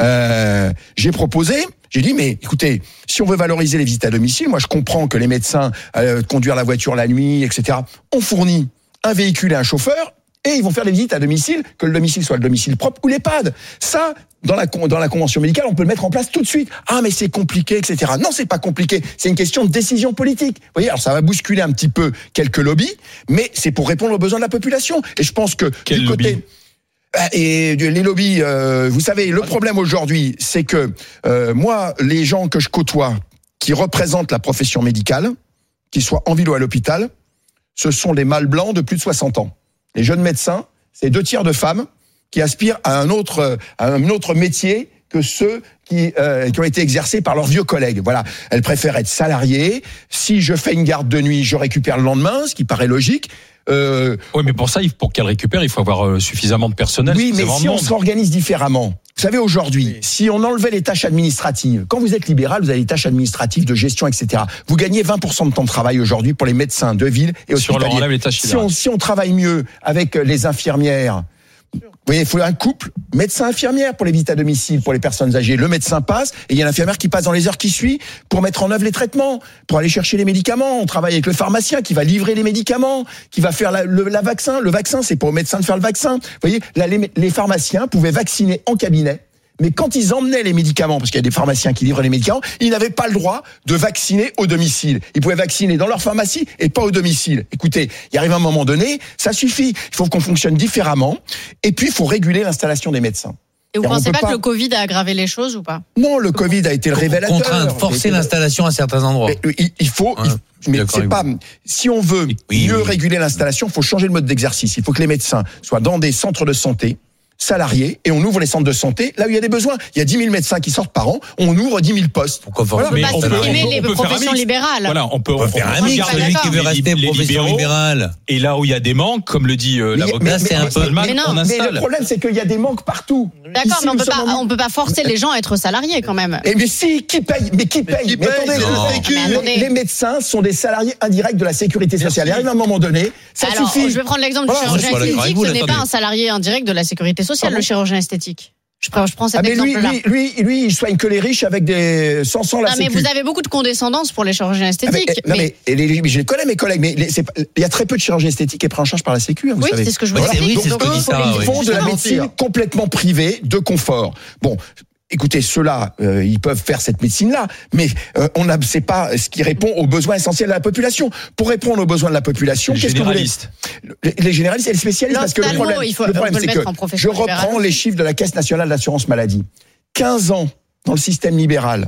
euh, j'ai proposé, j'ai dit mais écoutez, si on veut valoriser les visites à domicile, moi je comprends que les médecins euh, conduire la voiture la nuit, et cetera. On fournit un véhicule et un chauffeur. Et ils vont faire des visites à domicile, que le domicile soit le domicile propre ou l'EHPAD. Ça, dans la, dans la convention médicale, on peut le mettre en place tout de suite. Ah, mais c'est compliqué, et cetera. Non, c'est pas compliqué. C'est une question de décision politique. Vous voyez, alors ça va bousculer un petit peu quelques lobbies, mais c'est pour répondre aux besoins de la population. Et je pense que Quel du lobby côté... Et les lobbies, euh, vous savez, le problème aujourd'hui, c'est que euh, moi, les gens que je côtoie, qui représentent la profession médicale, qu'ils soient en ville ou à l'hôpital, ce sont les mâles blancs de plus de soixante ans. Les jeunes médecins, c'est deux tiers de femmes qui aspirent à un autre, à un autre métier que ceux qui, euh, qui ont été exercés par leurs vieux collègues. Voilà, elle préfère être salariée. Si je fais une garde de nuit, je récupère le lendemain, ce qui paraît logique. Euh, oui, mais pour ça, pour qu'elle récupère, il faut avoir euh, suffisamment de personnel. Oui, mais si on s'organise différemment. Vous savez, aujourd'hui, oui. si on enlevait les tâches administratives, quand vous êtes libéral, vous avez les tâches administratives de gestion, et cetera. Vous gagnez vingt pour cent de temps de travail aujourd'hui pour les médecins de ville et si hospitaliers. On leur enlève les tâches si, on, si on travaille mieux avec les infirmières, vous voyez, il faut un couple médecin-infirmière pour les visites à domicile, pour les personnes âgées. Le médecin passe et il y a l'infirmière qui passe dans les heures qui suivent pour mettre en œuvre les traitements, pour aller chercher les médicaments. On travaille avec le pharmacien qui va livrer les médicaments, qui va faire la, le la vaccin. Le vaccin, c'est pour le médecin de faire le vaccin. Vous voyez, là, les, les pharmaciens pouvaient vacciner en cabinet. Mais quand ils emmenaient les médicaments, parce qu'il y a des pharmaciens qui livrent les médicaments, ils n'avaient pas le droit de vacciner au domicile. Ils pouvaient vacciner dans leur pharmacie et pas au domicile. Écoutez, il arrive un moment donné, ça suffit. Il faut qu'on fonctionne différemment. Et puis, il faut réguler l'installation des médecins. Et vous ne pensez pas, pas que le Covid a aggravé les choses ou pas? Non, le Covid a été le révélateur. Contraindre, forcer l'installation à certains endroits. Mais, il, il faut... Ouais. Il, mais c'est pas. Si on veut oui, mieux oui. réguler l'installation, il faut changer le mode d'exercice. Il faut que les médecins soient dans des centres de santé salariés et on ouvre les centres de santé là où il y a des besoins. Il y a dix mille médecins qui sortent par an, on ouvre dix mille postes. Pourquoi voilà. Mais on peut pas supprimer les professions libérales. Voilà, on peut, on peut faire un mix, celui qui veut rester profession libérale. Et là où il y a des manques, comme le dit euh, l'avocat, c'est un peu. Mais, non, mais le problème, c'est qu'il y a des manques partout. D'accord, Ici, mais on peut pas, en... on peut pas forcer les gens à être salariés quand même. Et mais si, qui paye? Mais qui paye? Mais, qui paye mais attendez, mais attendez. Les médecins sont des salariés indirects de la sécurité sociale. Il arrive un moment donné, ça Alors, suffit. Je vais prendre l'exemple du chirurgien esthétique. Ce n'est pas un salarié indirect de la sécurité sociale, le chirurgien esthétique. Je prends, je prends cet ah mais exemple-là. Lui, lui, lui, lui, il soigne que les riches avec des sans sans la sécu. Non, mais vous avez beaucoup de condescendance pour les chirurgiens esthétiques. Ah mais, mais... Non, mais, les, mais je les connais, mes collègues, mais les, c'est, il y a très peu de chirurgiens esthétiques qui est pris en charge par la Sécu. Hein, vous oui, savez. c'est ce que je voulais voilà. dire. Donc, Donc, eux, ça, ils font oui. de la médecine complètement privée, de confort. Bon. Écoutez, ceux-là, euh, ils peuvent faire cette médecine-là, mais euh, on a, c'est pas ce qui répond aux besoins essentiels de la population. Pour répondre aux besoins de la population, les qu'est-ce généralistes. que vous voulez les, les généralistes et les spécialistes, non, parce que le problème, il faut, le problème c'est que je reprends libérale. les chiffres de la Caisse nationale d'assurance maladie. quinze ans dans le système libéral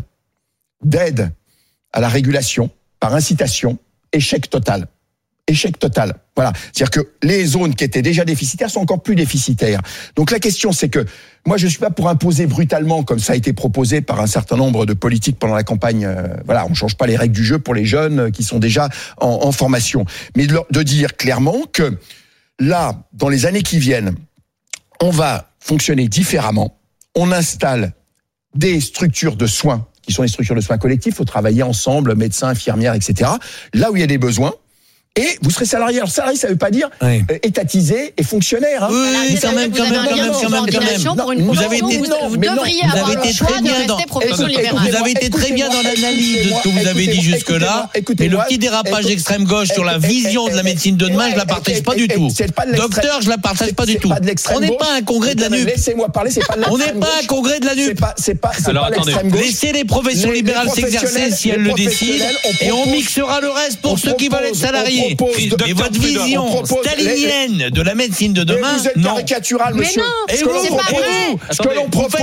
d'aide à la régulation par incitation, échec total. Échec total. Voilà. C'est-à-dire que les zones qui étaient déjà déficitaires sont encore plus déficitaires. Donc la question, c'est que moi, je suis pas pour imposer brutalement, comme ça a été proposé par un certain nombre de politiques pendant la campagne. Euh, voilà, on change pas les règles du jeu pour les jeunes qui sont déjà en, en formation, mais de, de dire clairement que là, dans les années qui viennent, on va fonctionner différemment. On installe des structures de soins qui sont des structures de soins collectifs. Il faut travailler ensemble, médecins, infirmières, et cetera. Là où il y a des besoins. Et vous serez salarié. Alors salarié, ça veut pas dire oui. euh, étatisé et fonctionnaire. Hein. Oui, quand même, quand même, quand même, quand même, quand même. Vous avez été, vous, vous devriez avoir le choix de rester profession libérale. Vous avez été très bien dans l'analyse de ce que vous avez dit jusque-là. Et le petit dérapage d'extrême gauche sur la vision de la médecine de demain, je la partage pas du tout. Docteur, je la partage pas du tout. On n'est pas un congrès de la N U P. Laissez-moi parler. C'est pas. On n'est pas un congrès de la N U P. C'est pas. Alors attendez. Laissez les professions libérales s'exercer si elles le décident, et on mixera le reste pour ceux qui veulent être salariés. Et votre vision stalinienne de la médecine de demain, vous êtes non. caricatural, monsieur. Mais non, ce que l'on propose, ce que l'on propose,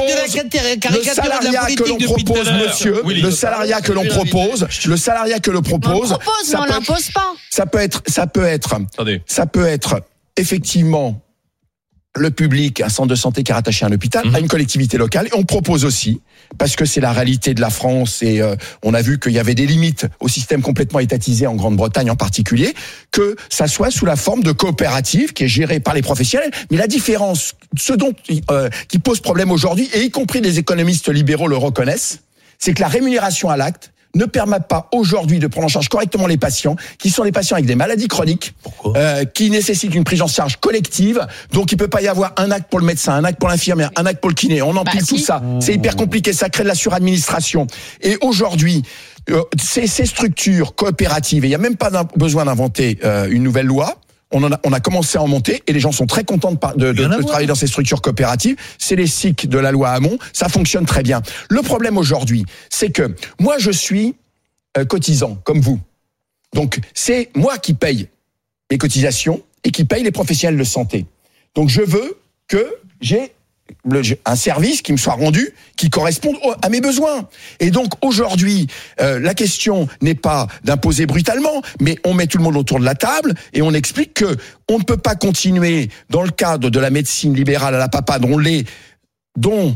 le salariat que l'on propose, monsieur, le salariat que l'on propose, le salariat que l'on propose, on propose, mais on l'impose pas. Ça peut être, ça peut être, ça peut être effectivement le public, un centre de santé qui est rattaché à un hôpital, mmh. à une collectivité locale. Et on propose aussi, parce que c'est la réalité de la France, et euh, on a vu qu'il y avait des limites au système complètement étatisé en Grande-Bretagne en particulier, que ça soit sous la forme de coopérative qui est gérée par les professionnels. Mais la différence, ce dont euh, qui pose problème aujourd'hui, et y compris les économistes libéraux le reconnaissent, c'est que la rémunération à l'acte ne permettent pas aujourd'hui de prendre en charge correctement les patients, qui sont les patients avec des maladies chroniques, euh, qui nécessitent une prise en charge collective. Donc il peut pas y avoir un acte pour le médecin, un acte pour l'infirmière, un acte pour le kiné. On empile bah, tout si. ça. C'est hyper compliqué, ça crée de la suradministration. Et aujourd'hui, euh, ces, ces structures coopératives, et il n'y a même pas besoin d'inventer euh, une nouvelle loi. On, en a, on a commencé à en monter et les gens sont très contents de, de, de, de travailler dans ces structures coopératives. C'est les S I C de la loi Hamon, ça fonctionne très bien. Le problème aujourd'hui, c'est que moi je suis euh, cotisant comme vous. Donc c'est moi qui paye les cotisations et qui paye les professionnels de santé. Donc je veux que j'ai Le, un service qui me soit rendu, qui corresponde à mes besoins. Et donc aujourd'hui, euh, la question n'est pas d'imposer brutalement, mais on met tout le monde autour de la table et on explique que on ne peut pas continuer dans le cadre de la médecine libérale à la papa, dont les dont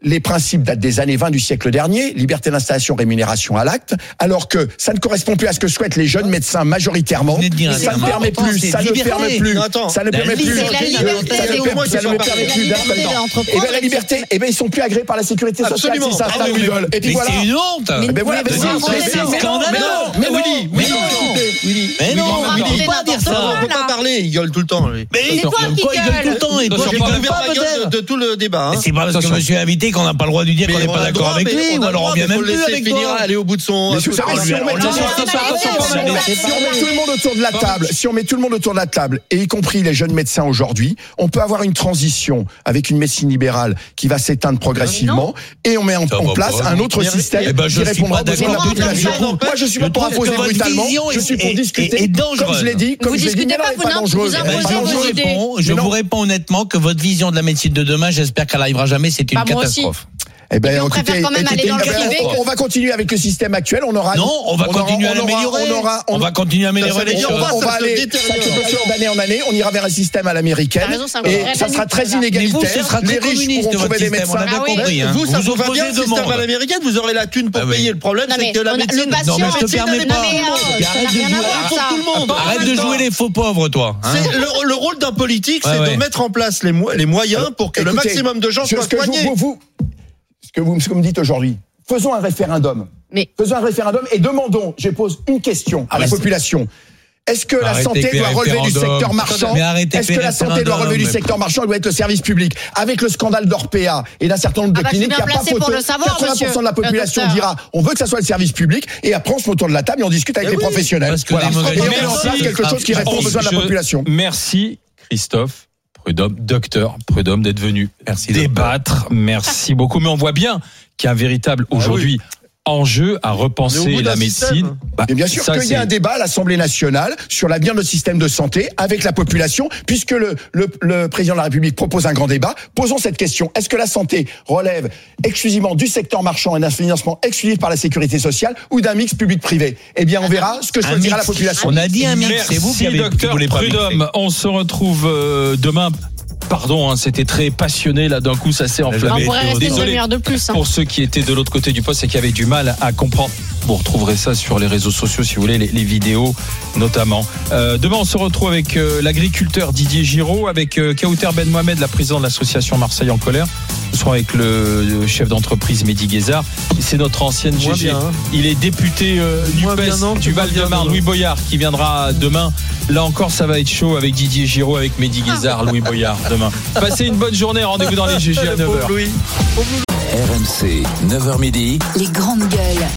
les principes datent des années vingt du siècle dernier, liberté d'installation, rémunération à l'acte, alors que ça ne correspond plus à ce que souhaitent les jeunes médecins majoritairement. Ça ne permet plus, ça ne permet plus, ça ne permet plus, ça ne permet plus d'installer. Et bien la liberté, et bien ils sont plus agréés par la sécurité sociale s'ils s'installent où ils veulent. Et puis voilà. C'est une honte. Mais voilà, mais c'est scandaleux. Mais Willy, Willy, Willy, mais non, Willy, il faut pas dire ça. On peut pas parler, il gueule tout le temps. Mais il gueule tout le temps. Et toi, tu gueules pas peut-être de tout le débat. C'est pas parce que monsieur est invité qu'on n'a pas le droit de lui dire qu'on n'est pas d'accord avec lui, ou alors on vient même plus avec toi. Aller au bout de son. Si on met tout le monde autour de la table, si on met tout le monde autour de la table, et y compris les jeunes médecins aujourd'hui, on peut avoir une transition avec une médecine libérale qui va s'éteindre progressivement, et on met en place un autre système qui répondra aux besoins de la population. Moi, je suis pas pour imposer brutalement, je suis pour discuter. Comme je l'ai dit, comme je l'ai dit, elle n'est pas dangereuse. Je vous réponds honnêtement que votre vision de la médecine de demain, j'espère qu'elle n'arrivera jamais, c'est une catastrophe. Eh ben, on, écoutez, écoutez, on, on va continuer avec le système actuel. On aura. Non, on va on continuer aura, à l'améliorer. On, aura, on, on va continuer à améliorer les choses. On, on va aller d'année en année. On ira vers un système à l'américaine. Raison, et ça sera très inégalitaire. Vous, ce sera très communiste votre système. On a bien compris. Vous, ça vous va bien le système à l'américaine. Vous aurez la thune pour payer. Le problème, c'est que la médecine. Non, mais je te permets pas. Arrête de jouer les faux pauvres, toi. Le rôle d'un politique, c'est de mettre en place les moyens pour que le maximum de gens soient soignés. Ce que vous, ce que vous me dites aujourd'hui, faisons un référendum. Mais... Faisons un référendum et demandons, je pose une question à ah la population. Est-ce que la santé doit relever du secteur marchand? Est-ce que la santé doit relever du secteur marchand? Elle doit être le service public. Avec le scandale d'Orpea et d'un certain nombre de ah bah cliniques, il n'y a pas photo. quatre-vingts pour cent de la population dira on veut que ça soit le service public et après on se met autour de la table et on discute avec et les oui, professionnels. Voilà. Et on met en place quelque chose qui répond aux besoins de la population. Merci Christophe Prudhomme, docteur Prudhomme, d'être venu Merci débattre. Merci beaucoup. Mais on voit bien qu'il y a un véritable aujourd'hui ah oui. enjeu à repenser la médecine. Bah, et bien sûr qu'il y a un débat à l'Assemblée nationale sur l'avenir de notre système de santé avec la population, puisque le, le, le président de la République propose un grand débat. Posons cette question. Est-ce que la santé relève exclusivement du secteur marchand et d'un financement exclusif par la sécurité sociale ou d'un mix public-privé? Eh bien, on verra ce que choisira la population. On a dit un mix. Merci, c'est vous qui avez docteur Prudhomme. On se retrouve euh, demain. Pardon, hein, c'était très passionné là d'un coup, ça s'est enflammé. On pourrait rester une demi-heure de plus. Hein. Pour ceux qui étaient de l'autre côté du poste et qui avaient du mal à comprendre, vous retrouverez ça sur les réseaux sociaux si vous voulez, les, les vidéos notamment. Euh, demain, on se retrouve avec euh, l'agriculteur Didier Giraud, avec euh, Kauter Ben Mohamed, la présidente de l'association Marseille en colère. Ce sera avec le, le chef d'entreprise Mehdi Guézard. C'est notre ancienne G G. Bien, hein. Il est député euh, NUPES du Val-de-Marne, Louis Boyard, qui viendra demain. Là encore, ça va être chaud avec Didier Giraud, avec Mehdi Guézard, Louis Boyard demain. Passez une bonne journée. Rendez-vous dans les G G à neuf heures. R M C, neuf heures midi. Les grandes gueules.